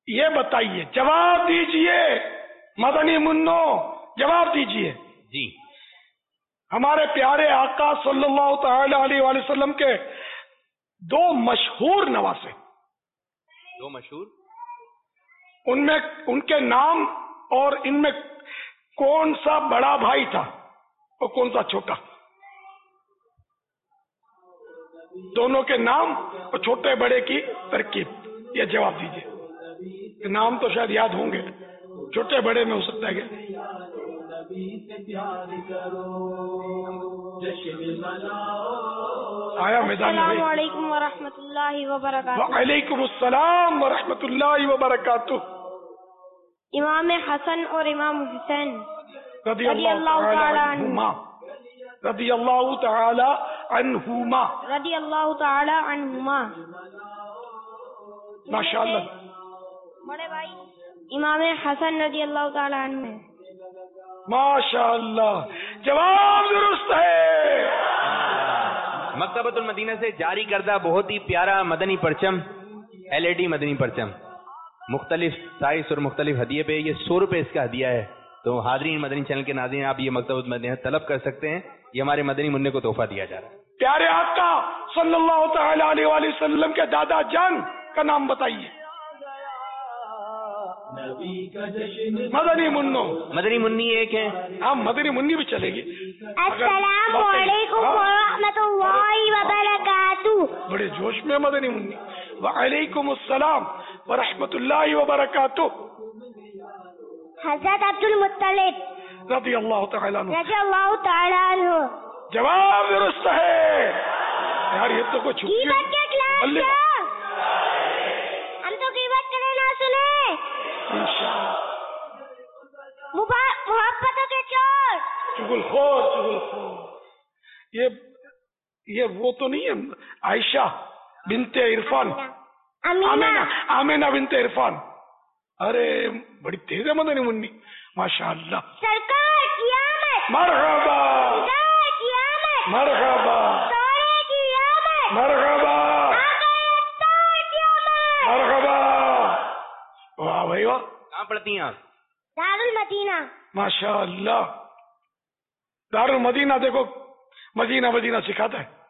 یہ بتائیے، جواب دیجئے مدنی منو، جواب دیجئے جی، ہمارے پیارے آقا صلی اللہ تعالی علیہ وآلہ وسلم کے دو مشہور نواسے، دو مشہور، ان میں ان کے نام اور ان میں کون سا بڑا بھائی تھا اور کون سا چھوٹا؟ دونوں کے نام اور چھوٹے بڑے کی ترکیب، یہ جواب دیجئے۔ نام تو شاید یاد ہوں گے، چھوٹے بڑے میں ہو سکتا ہے کہ آیا میدان میں۔ السلام علیکم ورحمۃ اللہ وبرکاتہ۔ وعلیکم السلام ورحمۃ اللہ وبرکاتہ۔ امام حسن اور امام حسین رضی اللہ تعالی عنہما، رضی اللہ تعالی عنہما، رضی اللہ تعالی عنہما۔ ماشاء اللہ۔ بڑے بھائی امام حسن رضی اللہ تعالی عنہ ہیں۔ ماشاء اللہ، جواب درست ہے۔ مکتبۃ المدینہ سے جاری کردہ بہت ہی پیارا مدنی پرچم، LED مدنی پرچم، مختلف سائز اور مختلف ہدیے پہ، یہ 100 روپے اس کا ہدیہ ہے۔ تو حاضرین مدنی چینل کے ناظرین، آپ یہ مکتبۃ المدینہ طلب کر سکتے ہیں، یہ ہمارے مدنی منع کو تحفہ دیا جا رہا ہے۔ پیارے آقا صلی اللہ تعالی علیہ وآلہ وسلم کے دادا جان کا نام بتائیے۔ مدنی منو، مدنی منی ایک ہے، ہاں مدنی منی بھی چلے گی۔ السلام علیکم ورحمۃ اللہ وبرکاتہ۔ بڑے جوش میں مدنی منی۔ وعلیکم السلام ورحمۃ اللہ وبرکاتہ۔ حضرت عبد المطلب رضی اللہ تعالی عنہ، رضی اللہ تعالی عنہ۔ جواب درست ہے۔ یار یہ تو کچھ غیبت کے خلاف جنگ، ہم تو غیبت کرے نہ سنے، محبتوں کے چور، چغل خور، چغل خور۔ یہ وہ تو نہیں ہے عائشہ بنت عرفان، آمینہ بنت عرفان؟ ارے بڑی تیز ہے مدنی منی، ماشاء اللہ۔ سرکار قیامت، مرحبا سرکار قیامت، مرحبا سورے قیامت، مرحبا آقا قیامت۔ مرحبا۔ واہ بھائی واہ، کہاں پڑھتی ہیں آپ؟ دارالمدینہ۔ ماشاء اللہ۔ دارالمدینہ دیکھو، مدینہ مدینہ سکھاتا ہے۔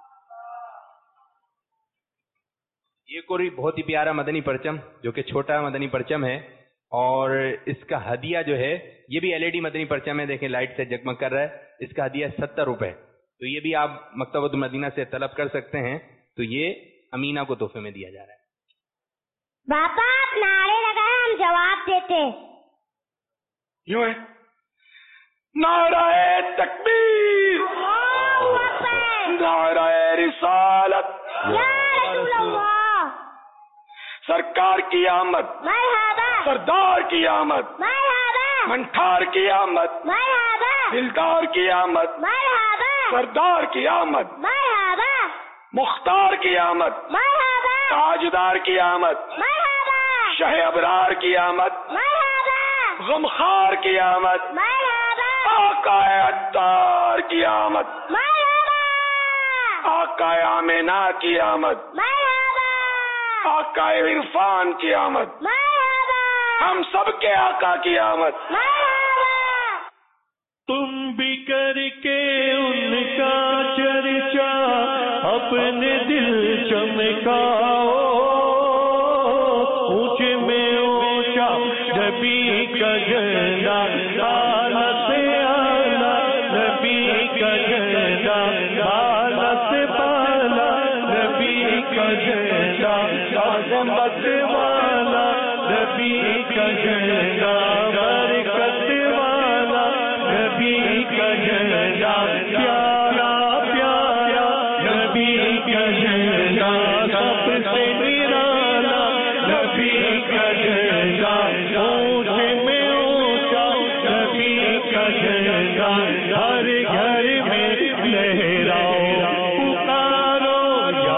یہ کوئی بہت ہی پیارا مدنی پرچم، جو کہ چھوٹا مدنی پرچم ہے، اور اس کا ہدیہ جو ہے یہ بھی LED مدنی پرچم ہے، دیکھیں لائٹ سے جگمگ کر رہا ہے۔ اس کا ہدیہ 70 روپے، تو یہ بھی آپ مکتبۃ المدینہ سے طلب کر سکتے ہیں۔ تو یہ امینہ کو تحفے میں دیا جا رہا ہے۔ باپا آپ نعرے لگائے، ہم جواب دیتے۔ یوں ہے، نعرہ تکبیر، اللہ اکبر، نعرہ رسالت، یا رسول اللہ، سرکار کی آمد، مرحبا، سردار کی آمد، مرحبا، منٹھار کی آمد، مرحبا، دلدار کی آمد، مرحبا، سردار کی آمد، مرحبا، مختار کی آمد، مرحبا، تاجدار کی آمد، مرحبا، شہ ابرار کی آمد، مرحبا، غمخار کی آمد، مرحبا، آقا عطار کی آمد، مرحبا، آقا آمینہ کی آمد، مرحبا، آقا عرفان کی آمد، مرحبا، ہم سب کے آقا کی آمد۔ مرحبا۔ تم بھی کر کے ان کا چرچا اپنے دل چمکاؤ، اونچے میں اونچا نبی کا جھنڈا، اعلیٰ سے اعلیٰ نبی کا جھنڈا، اعلیٰ سے بالا نبی کا جھنڈا، عظمت والا نبی کا جھنڈا، برکت والا نبی کا جھنڈا، پیارا پیارا نبی کا جھنڈا، سب سے نرالا نبی کا جھنڈا، اونچے میں اونچا نبی کا جھنڈا، ہر گھر میں لہراؤ، پکارو یا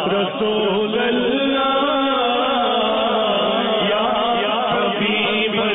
رسول اللہ، یا حبیب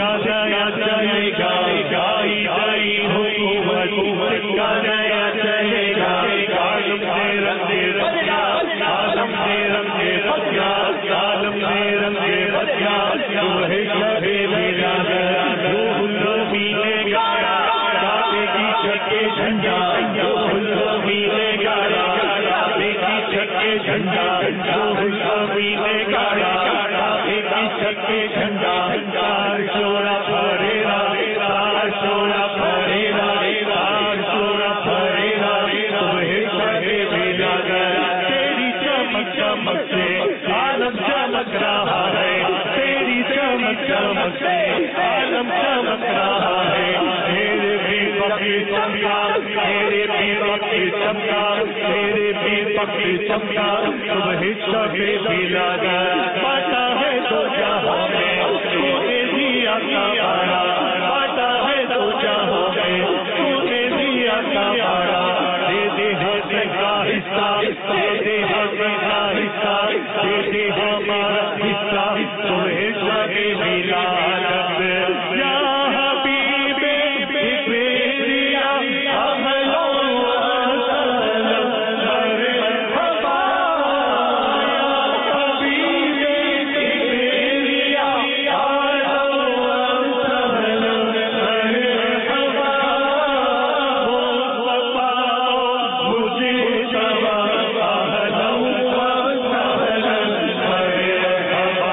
کا نیا چلے گا، گائی گائی حکومت کا نیا چلے گا، عالم سے رنگے رچا، عالم سے رنگے رچا، عالم سے رنگے رچا، تمہیں شبے بھیجا گیا، روح میلے گایا، کعبے کی چھت کے جھنڈا، روح میلے گایا، کعبے کی چھت کے جھنڈا، روح میلے گایا، کعبے کی چھت کے جھنڈا، شورا پھریرا، شورا پھریرا، شورا پھریرا، تمہیں شبے بھیجا گیا، تیری چمک چمک سے عالم چمک رہا ہے، تیری چمک چمک سے عالم چمک رہا ہے، میرے بھی پکی چمکا، میرے بھی پکی چمکا، میرے بھی پکی چمکا، تمہیں شبے بھیجا گیا، پتا ہے تو جہاں میں تو نے دیا کا بڑا، پتا ہے تو جہاں میں تو نے دیا کا بڑا، دے دے ہمیں کا حصہ، دے دے ہمیں کا حصہ، دے دے ہمارا حصہ، تمہیں شبے بھیجا یا حبیب بریلیا، اہلا وسہلا مرحبا، حبیب بریلیا، اہلا وسہلا مرحبا، مصطفیٰ مجھے شبا، اہلا وسہلا مرحبا،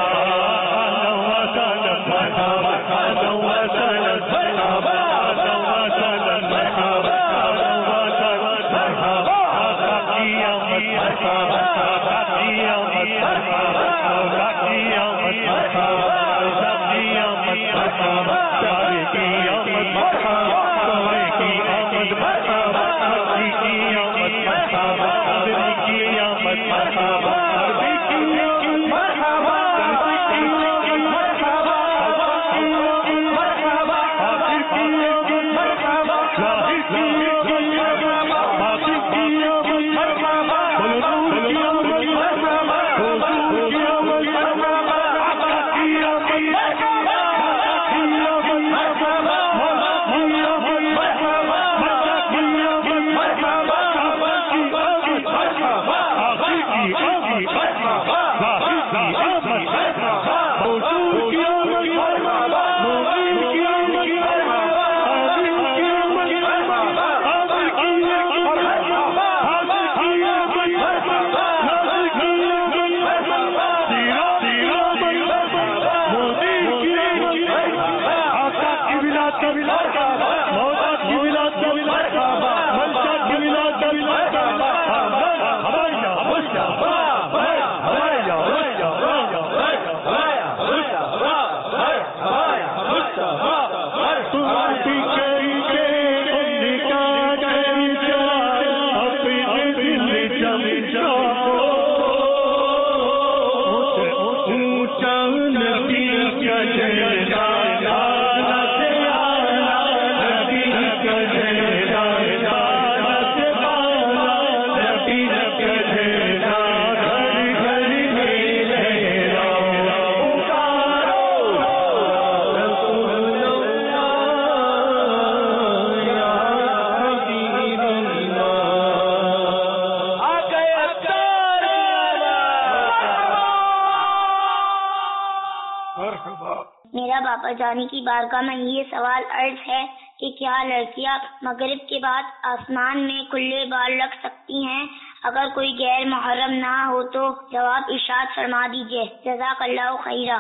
میرا باپا جانی کی بارگاہ میں یہ سوال عرض ہے کہ کیا لڑکیاں مغرب کے بعد آسمان میں کھلے بال رکھ سکتی ہیں اگر کوئی غیر محرم نہ ہو تو؟ جواب ارشاد فرما دیجیے، جزاک اللہ خیرہ۔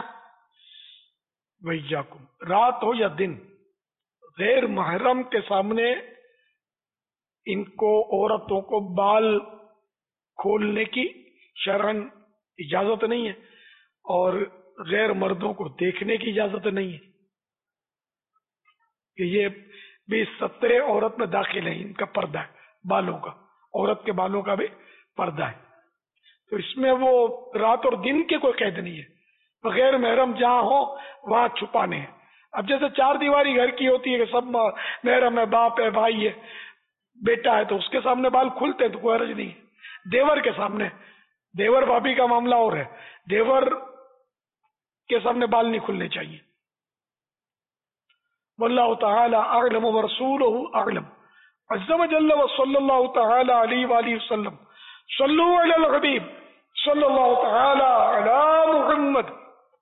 ویاکم، رات ہو یا دن، غیر محرم کے سامنے ان کو، عورتوں کو بال کھولنے کی شرعن اجازت نہیں ہے، اور غیر مردوں کو دیکھنے کی اجازت نہیں ہے کہ یہ بھی سترے عورت میں داخل ہے، ان کا پردہ ہے بالوں کا، عورت کے بالوں کا بھی پردہ ہے، تو اس میں وہ رات اور دن کے کوئی قید نہیں ہے، غیر محرم جہاں ہو وہاں چھپانے ہیں۔ اب جیسے چار دیواری گھر کی ہوتی ہے کہ سب محرم ہے، باپ ہے، بھائی ہے، بیٹا ہے، تو اس کے سامنے بال کھلتے ہیں تو کوئی حرج نہیں ہے۔ دیور کے سامنے، دیور بھابھی کا معاملہ اور ہے، دیور کے سامنے بال نہیں کھلنے چاہیے، واللہ تعالی اعلم ورسولہ اعلم عز وجل وصلی اللہ تعالی علیہ وآلہ وسلم صلو علی الحبیب صلی اللہ تعالی علی محمد.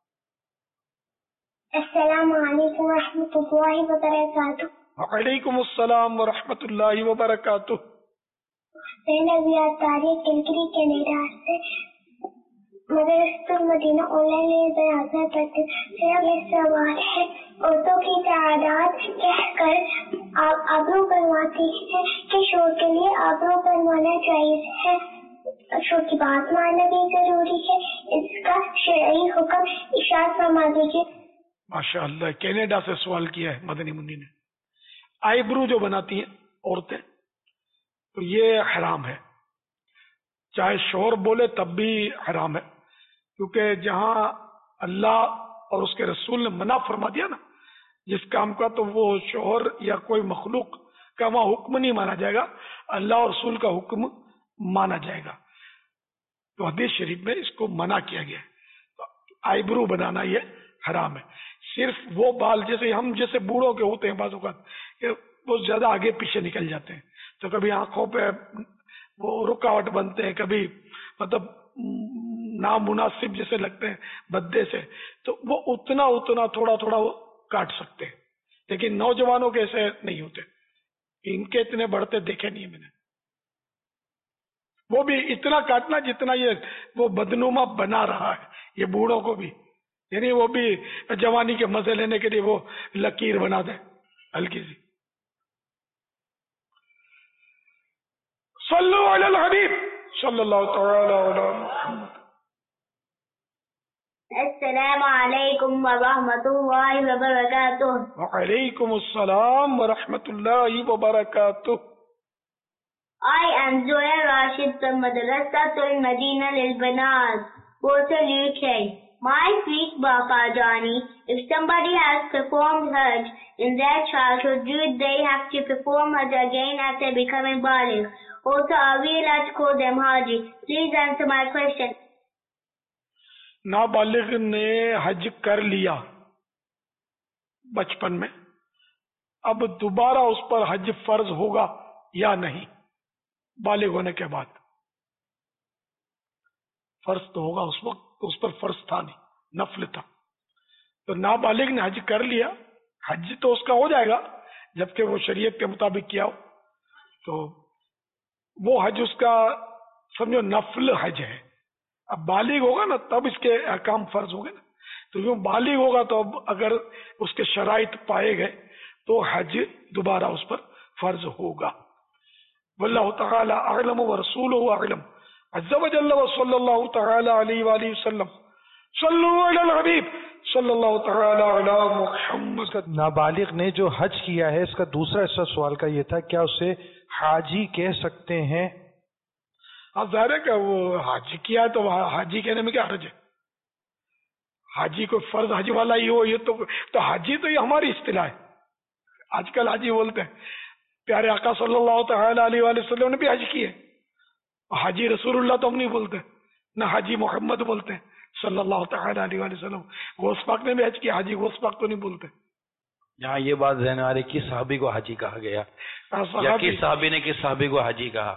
السلام علیکم ورحمۃ اللہ وبرکاتہ. وعلیکم السلام ورحمۃ اللہ وبرکاتہ. میں نبیات تاریخ کلکری کینیڈا سے مدرسۃ المدینہ آن لائن بیان کرتے. میرا یہ سوال ہے، عورتوں کی تعداد کہہ کر آبرو بنواتی ہے کہ شور کے لیے آبرو بنوانا جائز ہے؟ شور کی بات ماننا بھی ضروری ہے، اس کا شرعی حکم ارشاد فرما دیجیے. ماشاء اللہ، کینیڈا سے سوال کیا ہے مدنی منی نے. آئی برو جو بناتی ہیں عورتیں، تو یہ حرام ہے، چاہے شوہر بولے تب بھی حرام ہے، کیونکہ جہاں اللہ اور اس کے رسول نے منع فرما دیا نا جس کام کا، تو وہ شوہر یا کوئی مخلوق کا وہاں حکم نہیں مانا جائے گا، اللہ اور رسول کا حکم مانا جائے گا. تو حدیث شریف میں اس کو منع کیا گیا ہے. آئی برو بنانا یہ حرام ہے. صرف وہ بال جیسے ہم جیسے بوڑھوں کے ہوتے ہیں بعض اوقات کہ وہ زیادہ آگے پیچھے نکل جاتے ہیں، تو کبھی آنکھوں پہ وہ رکاوٹ بنتے ہیں، کبھی مطلب نامناسب جیسے لگتے ہیں بدے سے، تو وہ اتنا تھوڑا وہ کاٹ سکتے ہیں. لیکن نوجوانوں کے ایسے نہیں ہوتے، ان کے اتنے بڑھتے دیکھے نہیں میں نے. وہ بھی اتنا کاٹنا جتنا یہ وہ بدنما بنا رہا ہے، یہ بوڑھوں کو بھی، یعنی وہ بھی جوانی کے مزے لینے کے لیے وہ لکیر بنا دے ہلکی سی. صلو علی الحبیب صلی اللہ تعالی علی محمد. السلام علیکم ورحمۃ اللہ وبرکاتہ. وعلیکم السلام ورحمۃ اللہ وبرکاتہ. I am Zoya Rashid from Madrasatul Madina Lil Banat, Portal UK. My sweet Bapa Johnny, if somebody has performed Hajj in their childhood, do they have to perform Hajj again after becoming baligh? Also, are we allowed to call them Haji? Please answer my question. نابالغ نے حج کر لیا بچپن میں، اب دوبارہ اس پر حج فرض ہوگا یا نہیں؟ بالغ ہونے کے بعد فرض تو ہوگا، اس وقت اس پر فرض تھا نہیں، نفل تھا. تو نابالغ نے حج کر لیا، حج تو اس کا ہو جائے گا جبکہ وہ شریعت کے مطابق کیا ہو. تو وہ حج اس کا سمجھو نفل حج ہے. اب بالغ ہوگا نا تب اس کے احکام فرض ہو گئے نا. تو یوں بالغ ہوگا تو اب اگر اس کے شرائط پائے گئے تو حج دوبارہ اس پر فرض ہوگا. واللہ تعالی اعلم ورسولہ اعلم عز وجل وصلی اللہ تعالی علیہ وآلہ وسلم صلو علی الحبیب صلی اللہ تعالی علی محمد. نابالغ نے جو حج کیا ہے، اس کا دوسرا حصہ سوال کا یہ تھا، کیا اسے حاجی کہہ سکتے ہیں؟ ہاں ظاہر ہے کہ وہ حاجی کیا ہے تو حاجی کہنے میں کیا حرج ہے؟ حاجی کو فرض حج والا ہی ہو، یہ تو حاجی تو یہ ہماری اصطلاح ہے. آج کل حاجی بولتے ہیں، پیارے آقا صلی اللہ تعالی علیہ وآلہ وسلم نے بھی حج کیے. حاجی رسول اللہ تو ہم نہیں بولتے، نہ حاجی محمد بولتے ہیں صلی اللہ تعالی علیہ وآلہ وسلم. غوث پاک نے بھی حج کیا، حاجی غوث پاک تو نہیں بولتے. یہاں یہ بات ذہن آ رہی کہ صحابی کو حاجی کہا گیا، یا کس صحابی نے کس صحابی کو حاجی کہا؟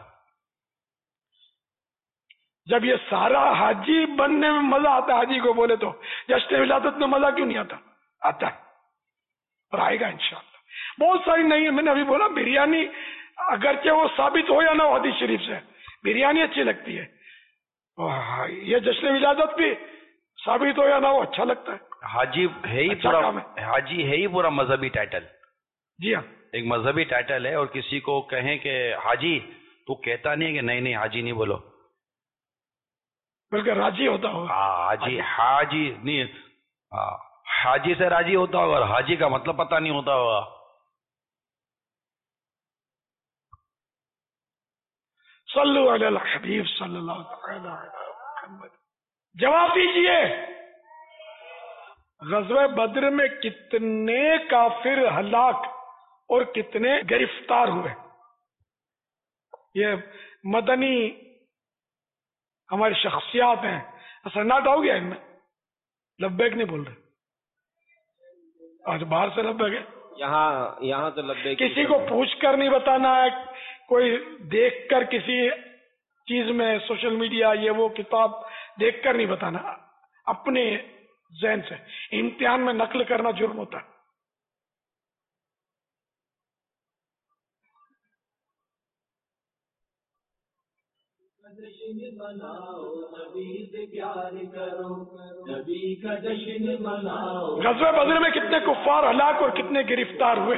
جب یہ سارا حاجی بننے میں مزہ آتا ہے، حاجی کو بولے تو جشن ولادت میں مزہ کیوں نہیں آتا؟ آتا ہے اور آئے گا انشاءاللہ. بہت ساری نہیں ہے، میں نے ابھی بولا بریانی اگرچہ وہ ثابت ہو یا نہ ہو حدیث شریف سے، بریانی اچھی لگتی ہے. یہ جشن ولادت بھی ثابت ہو یا نہ ہو اچھا لگتا ہے. حاجی ہے ہی اچھا پورا، کام ہے. حاجی ہے ہی پورا مذہبی ٹائٹل. جی ہاں، ایک مذہبی ٹائٹل ہے، اور کسی کو کہیں کہ حاجی، تو کہتا نہیں ہے کہ نہیں حاجی نہیں بولو، بلکہ راضی ہوتا ہوگا. حاجی نہیں، حاجی سے راضی ہوتا ہوگا، اور حاجی کا مطلب پتہ نہیں ہوتا ہوگا. صلو علی الحبیب صلی اللہ تعالی علی محمد. جواب دیجئے، غزوہ بدر میں کتنے کافر ہلاک اور کتنے گرفتار ہوئے؟ یہ مدنی ہماری شخصیات ہیں، سناٹا ہو گیا ان میں، لبیک نہیں بول رہے. آج باہر سے لبیک ہے، یہاں تو لبیک کسی کو پوچھ کر نہیں بتانا ہے، کوئی دیکھ کر کسی چیز میں سوشل میڈیا یہ وہ کتاب دیکھ کر نہیں بتانا، اپنے ذہن سے. امتحان میں نقل کرنا جرم ہوتا ہے. غزوہ بدر میں کتنے کفار ہلاک اور کتنے گرفتار ہوئے؟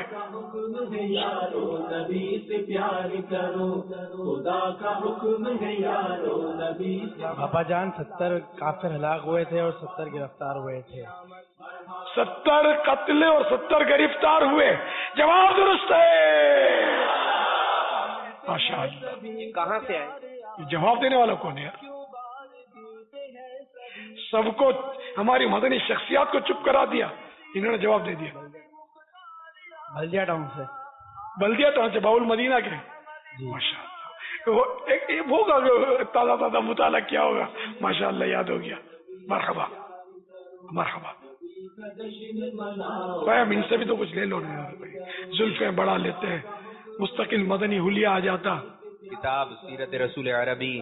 باپا جان 70 کافر ہلاک ہوئے تھے اور 70 گرفتار ہوئے تھے. 70 قتل اور 70 گرفتار ہوئے. جواب درست ہے. ماشاء اللہ. کہاں سے آئے؟ جواب دینے والا کون ہے یار؟ سب کو ہماری مدنی شخصیات کو چپ کرا دیا، انہوں نے جواب دے دیا. بلدیا ٹاؤن سے. بلدیا ٹاؤن سے باول مدینہ کے. ماشاء اللہ ہوگا تازہ تازہ مطالعہ کیا ہوگا. ماشاء اللہ یاد ہو گیا. مرحبا مرحبا. ہم ان سے بھی تو کچھ لے لو. زلفیں بڑھا لیتے ہیں، مستقل مدنی حلیہ آ جاتا. کتاب سیرت رسول عربی،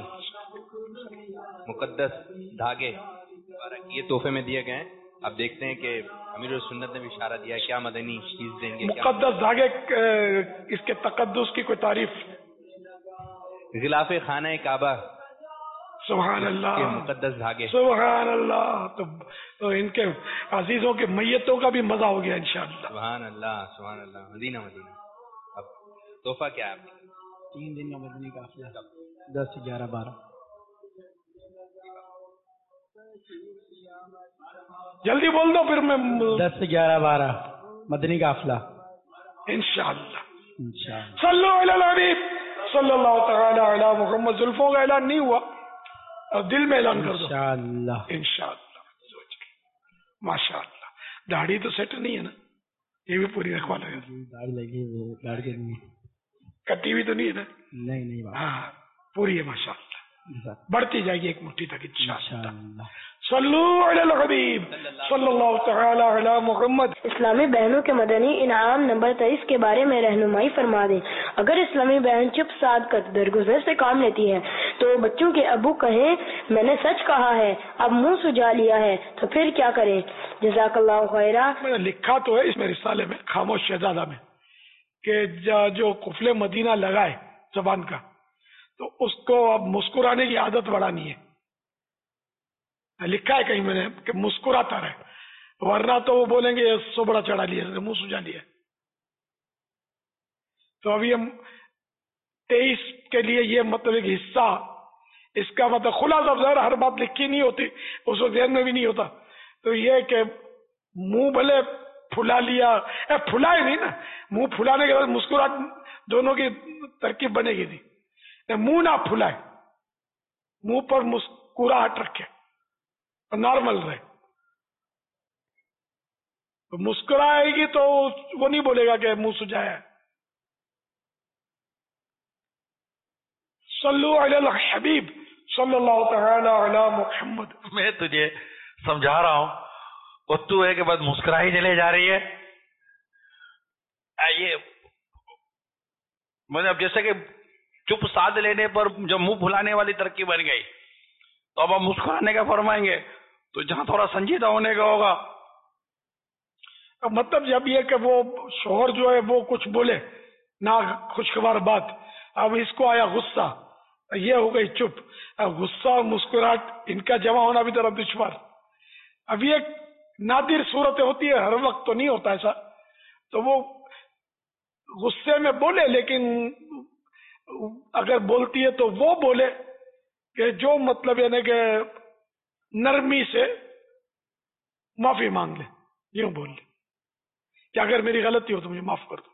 مقدس دھاگے یہ تحفے میں دیے گئے ہیں. اب دیکھتے ہیں کہ امیر السنت نے بھی اشارہ دیا ہے کیا مدنی چیز دیں گے. مقدس دھاگے، اس کے تقدس کی کوئی تعریف؟ غلاف خانہ کعبہ. سبحان اللہ. مقدس دھاگے. سبحان اللہ. تو ان کے عزیزوں کے میتوں کا بھی مزہ ہو گیا انشاءاللہ. سبحان اللہ سبحان اللہ. مدینہ مدینہ. اب تحفہ کیا ہے آپ کا؟ 3 دن کا مدنی قافلہ 10 11 12. جلدی بول دو پھر میں. 10 11 12 مدنی قافلہ انشاءاللہ. صلو علی الحبیب صلی اللہ تعالی علی محمد. زلفوں کا اعلان نہیں ہوا اور دل میں اعلان کر دو انشاءاللہ. انشاءاللہ. ماشاءاللہ. داڑھی تو سیٹ نہیں ہے نا؟ یہ بھی پوری رکھوا لے. داڑھی لگی ہوئی داڑھی کے نہیں کٹی ہوئی تو نہیں ہے نا؟ نہیں. ہاں پوری ہے ماشاءاللہ. بڑھتی جائے گی ایک مٹھی تک انشاءاللہ. صلو علی الحبیب صلی اللہ تعالی علی محمد. اسلامی بہنوں کے مدنی انعام نمبر 23 کے بارے میں رہنمائی فرما دیں. اگر اسلامی بہن چپ سادھ کر درگزر سے کام لیتی ہے تو بچوں کے ابو کہیں میں نے سچ کہا ہے اب منہ سجا لیا ہے تو پھر کیا کریں؟ جزاک اللہ خیرہ. میں نے لکھا تو ہے اس میں رسالے میں خاموش شہزادہ میں کہ جو قفل مدینہ لگائے زبان کا تو اس کو اب مسکرانے کی عادت بڑھانی ہے. لکھا ہے کہیں میں نے کہ مسکراتا رہے، ورنہ تو وہ بولیں گے سوبڑا چڑھا لیا، منہ سجا لیا. تو ابھی ہم 23 کے لیے یہ مطلب ایک حصہ، اس کا مطلب خلاصہ ظاہر ہر بات لکھی نہیں ہوتی، اس وقت ذہن میں بھی نہیں ہوتا. تو یہ کہ منہ بھلے پھلا لیا، پھلا ہی نہیں نا، منہ پھلانے کے بعد مسکراہٹ دونوں کی ترکیب بنے گی. منہ نہ پھلائے، منہ پر مسکراہٹ رکھے، نارمل رہے. تو مسکرائے گی تو وہ نہیں بولے گا کہ منہ سجایا ہے. صلو علی الحبیب صلی اللہ تعالی علی محمد. میں تجھے سمجھا رہا ہوں اور تو ہے کہ بس مسکرائی چلے جا رہی ہے. یہ مطلب جیسے کہ چپ سادھ لینے پر جب منہ پھلانے والی ترکیب بن گئی تو اب ہم مسکرانے کا فرمائیں گے تو جہاں تھوڑا سنجیدہ ہونے کا ہوگا. مطلب جب یہ کہ وہ شوہر جو ہے وہ کچھ بولے نہ خوشگوار بات، اب اس کو آیا غصہ، یہ ہو گئی چپ. اب غصہ اور مسکراہٹ ان کا جمع ہونا بھی ذرا دشوار. اب یہ نادر صورتیں ہوتی ہے، ہر وقت تو نہیں ہوتا ایسا. تو وہ غصے میں بولے، لیکن اگر بولتی ہے تو وہ بولے کہ جو مطلب یعنی کہ نرمی سے معافی مانگ لے، یوں بول لے کہ اگر میری غلطی ہو تو مجھے معاف کر دو.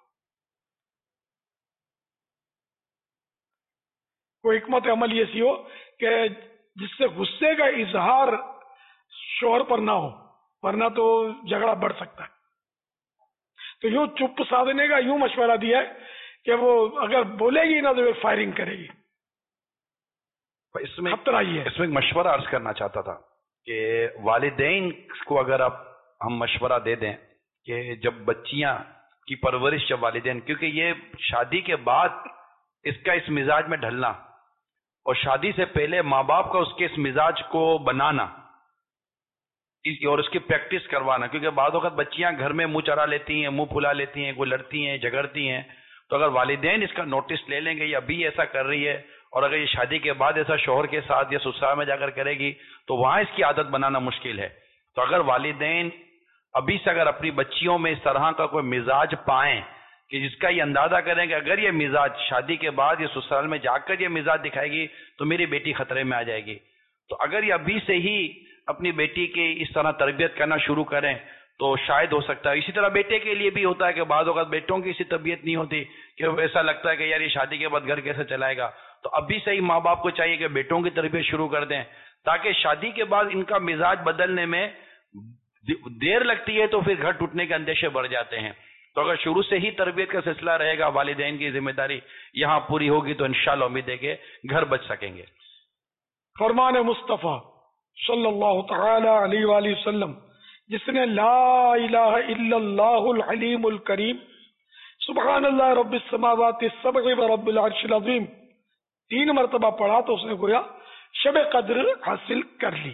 کوئی حکمت عمل ایسی ہو کہ جس سے غصے کا اظہار شوہر پر نہ ہو، ورنہ تو جھگڑا بڑھ سکتا ہے. تو یوں چپ سادھنے کا یوں مشورہ دیا ہے کہ وہ اگر بولے گی نہ تو فائرنگ کرے گی. اس میں ایک مشورہ عرض کرنا چاہتا تھا کہ والدین کو اگر ہم مشورہ دے دیں کہ جب بچیاں کی پرورش جب والدین، کیونکہ یہ شادی کے بعد اس کا اس مزاج میں ڈھلنا اور شادی سے پہلے ماں باپ کا اس کے اس مزاج کو بنانا اور اس کی پریکٹس کروانا، کیونکہ بعض وقت بچیاں گھر میں منہ چڑھا لیتی ہیں، منہ پھلا لیتی ہیں، کوئی لڑتی ہیں، جھگڑتی ہیں، تو اگر والدین اس کا نوٹس لے لیں گے یا ابھی ایسا کر رہی ہے اور اگر یہ شادی کے بعد ایسا شوہر کے ساتھ یا سسرال میں جا کر کرے گی تو وہاں اس کی عادت بنانا مشکل ہے. تو اگر والدین ابھی سے اگر اپنی بچیوں میں اس طرح کا کوئی مزاج پائیں کہ جس کا یہ اندازہ کریں کہ اگر یہ مزاج شادی کے بعد یہ سسرال میں جا کر یہ مزاج دکھائے گی تو میری بیٹی خطرے میں آ جائے گی، تو اگر یہ ابھی سے ہی اپنی بیٹی کی اس طرح تربیت کرنا شروع کریں تو شاید ہو سکتا ہے. اسی طرح بیٹے کے لیے بھی ہوتا ہے کہ بعض اوقات بیٹوں کی اسی طبیعت نہیں ہوتی کہ ایسا لگتا ہے کہ یار یہ شادی کے بعد گھر کیسے چلائے گا، تو ابھی سے ہی ماں باپ کو چاہیے کہ بیٹوں کی تربیت شروع کر دیں تاکہ شادی کے بعد ان کا مزاج بدلنے میں دیر لگتی ہے تو پھر گھر ٹوٹنے کے اندیشے بڑھ جاتے ہیں. تو اگر شروع سے ہی تربیت کا سلسلہ رہے گا، والدین کی ذمہ داری یہاں پوری ہوگی تو انشاءاللہ امید ہے کہ گھر بچ سکیں گے. فرمان مصطفیٰ صلی اللہ تعالی علیہ وآلہ وسلم جس نے لا الہ الا اللہ العلیم الکریم سبحان اللہ رب السماوات السبع و رب العرش العظیم 3 مرتبہ پڑھا تو اس نے گویا شب قدر حاصل کر لی.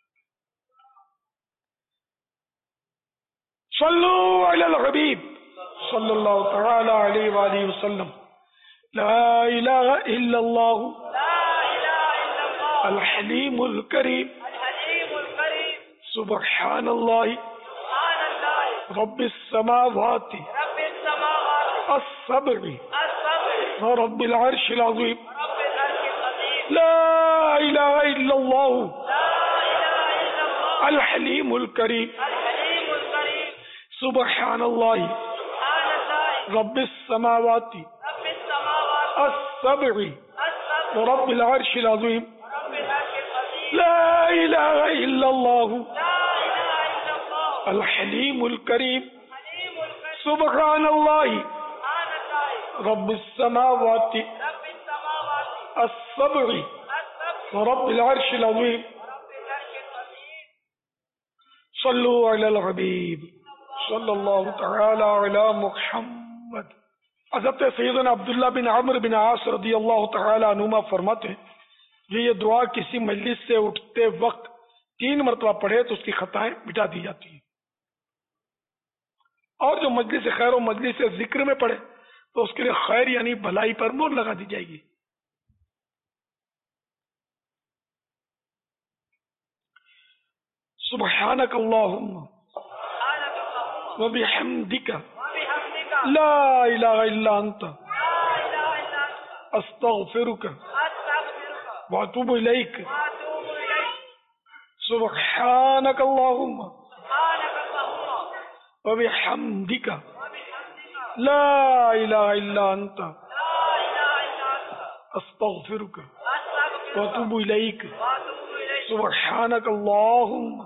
صلو علی الحبیب صلی اللہ تعالی علیہ وآلہ وسلم. لا الہ الا اللہ الحلیم الکریم سبحان اللہ رب السماوات السبع ورب العرش العظیم. لا الہ الا اللہ الحلیم الکریم سبحان اللہ رب السماوات السبع ورب العرش العظیم. لا الہ الا اللہ الحلیم الکریم سبحان اللہ رب السماوات السبع ورب العرش العظیم. صلو علی الحبیب صلی اللہ تعالی علی محمد. حضرت سیدنا عبداللہ بن عمرو بن عاص رضی اللہ تعالی عنہما فرماتے ہیں کہ یہ دعا کسی مجلس سے اٹھتے وقت 3 مرتبہ پڑھے تو اس کی خطائیں مٹا دی جاتی ہیں، اور جو مجلس خیر و مجلس ذکر میں پڑھے تو اس کے لیے خیر یعنی بھلائی پر مہر لگا دی جائے گی. سبحانک اللہم وبحمدک لا الہ الا انت استغفرک واتوب الیک. سبحانک اللہم وبحمدک لا الہ الا انت استغفرک واتوب الیک. سبحانک اللہم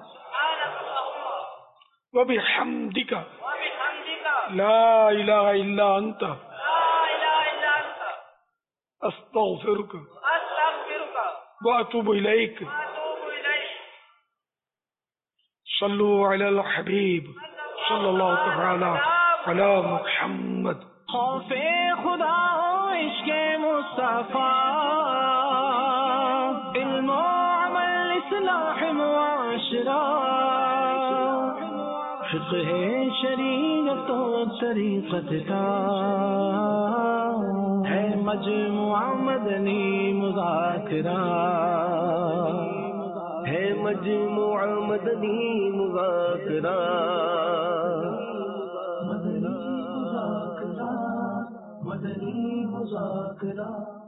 وبحمدک لا الہ الا انت استغفرک واتوب الیک. صلو علی الحبیب صلی اللہ تعالی علی محمد. خوف خدا عشق مصطفیٰ علم و عمل اصلاح معاشرہ فقہ شریعت و طریقت کا ہے مجموعہ مدنی مذاکرہ ہے مجموعہ مدنی مذاکرہ مدنی مذاکرہ.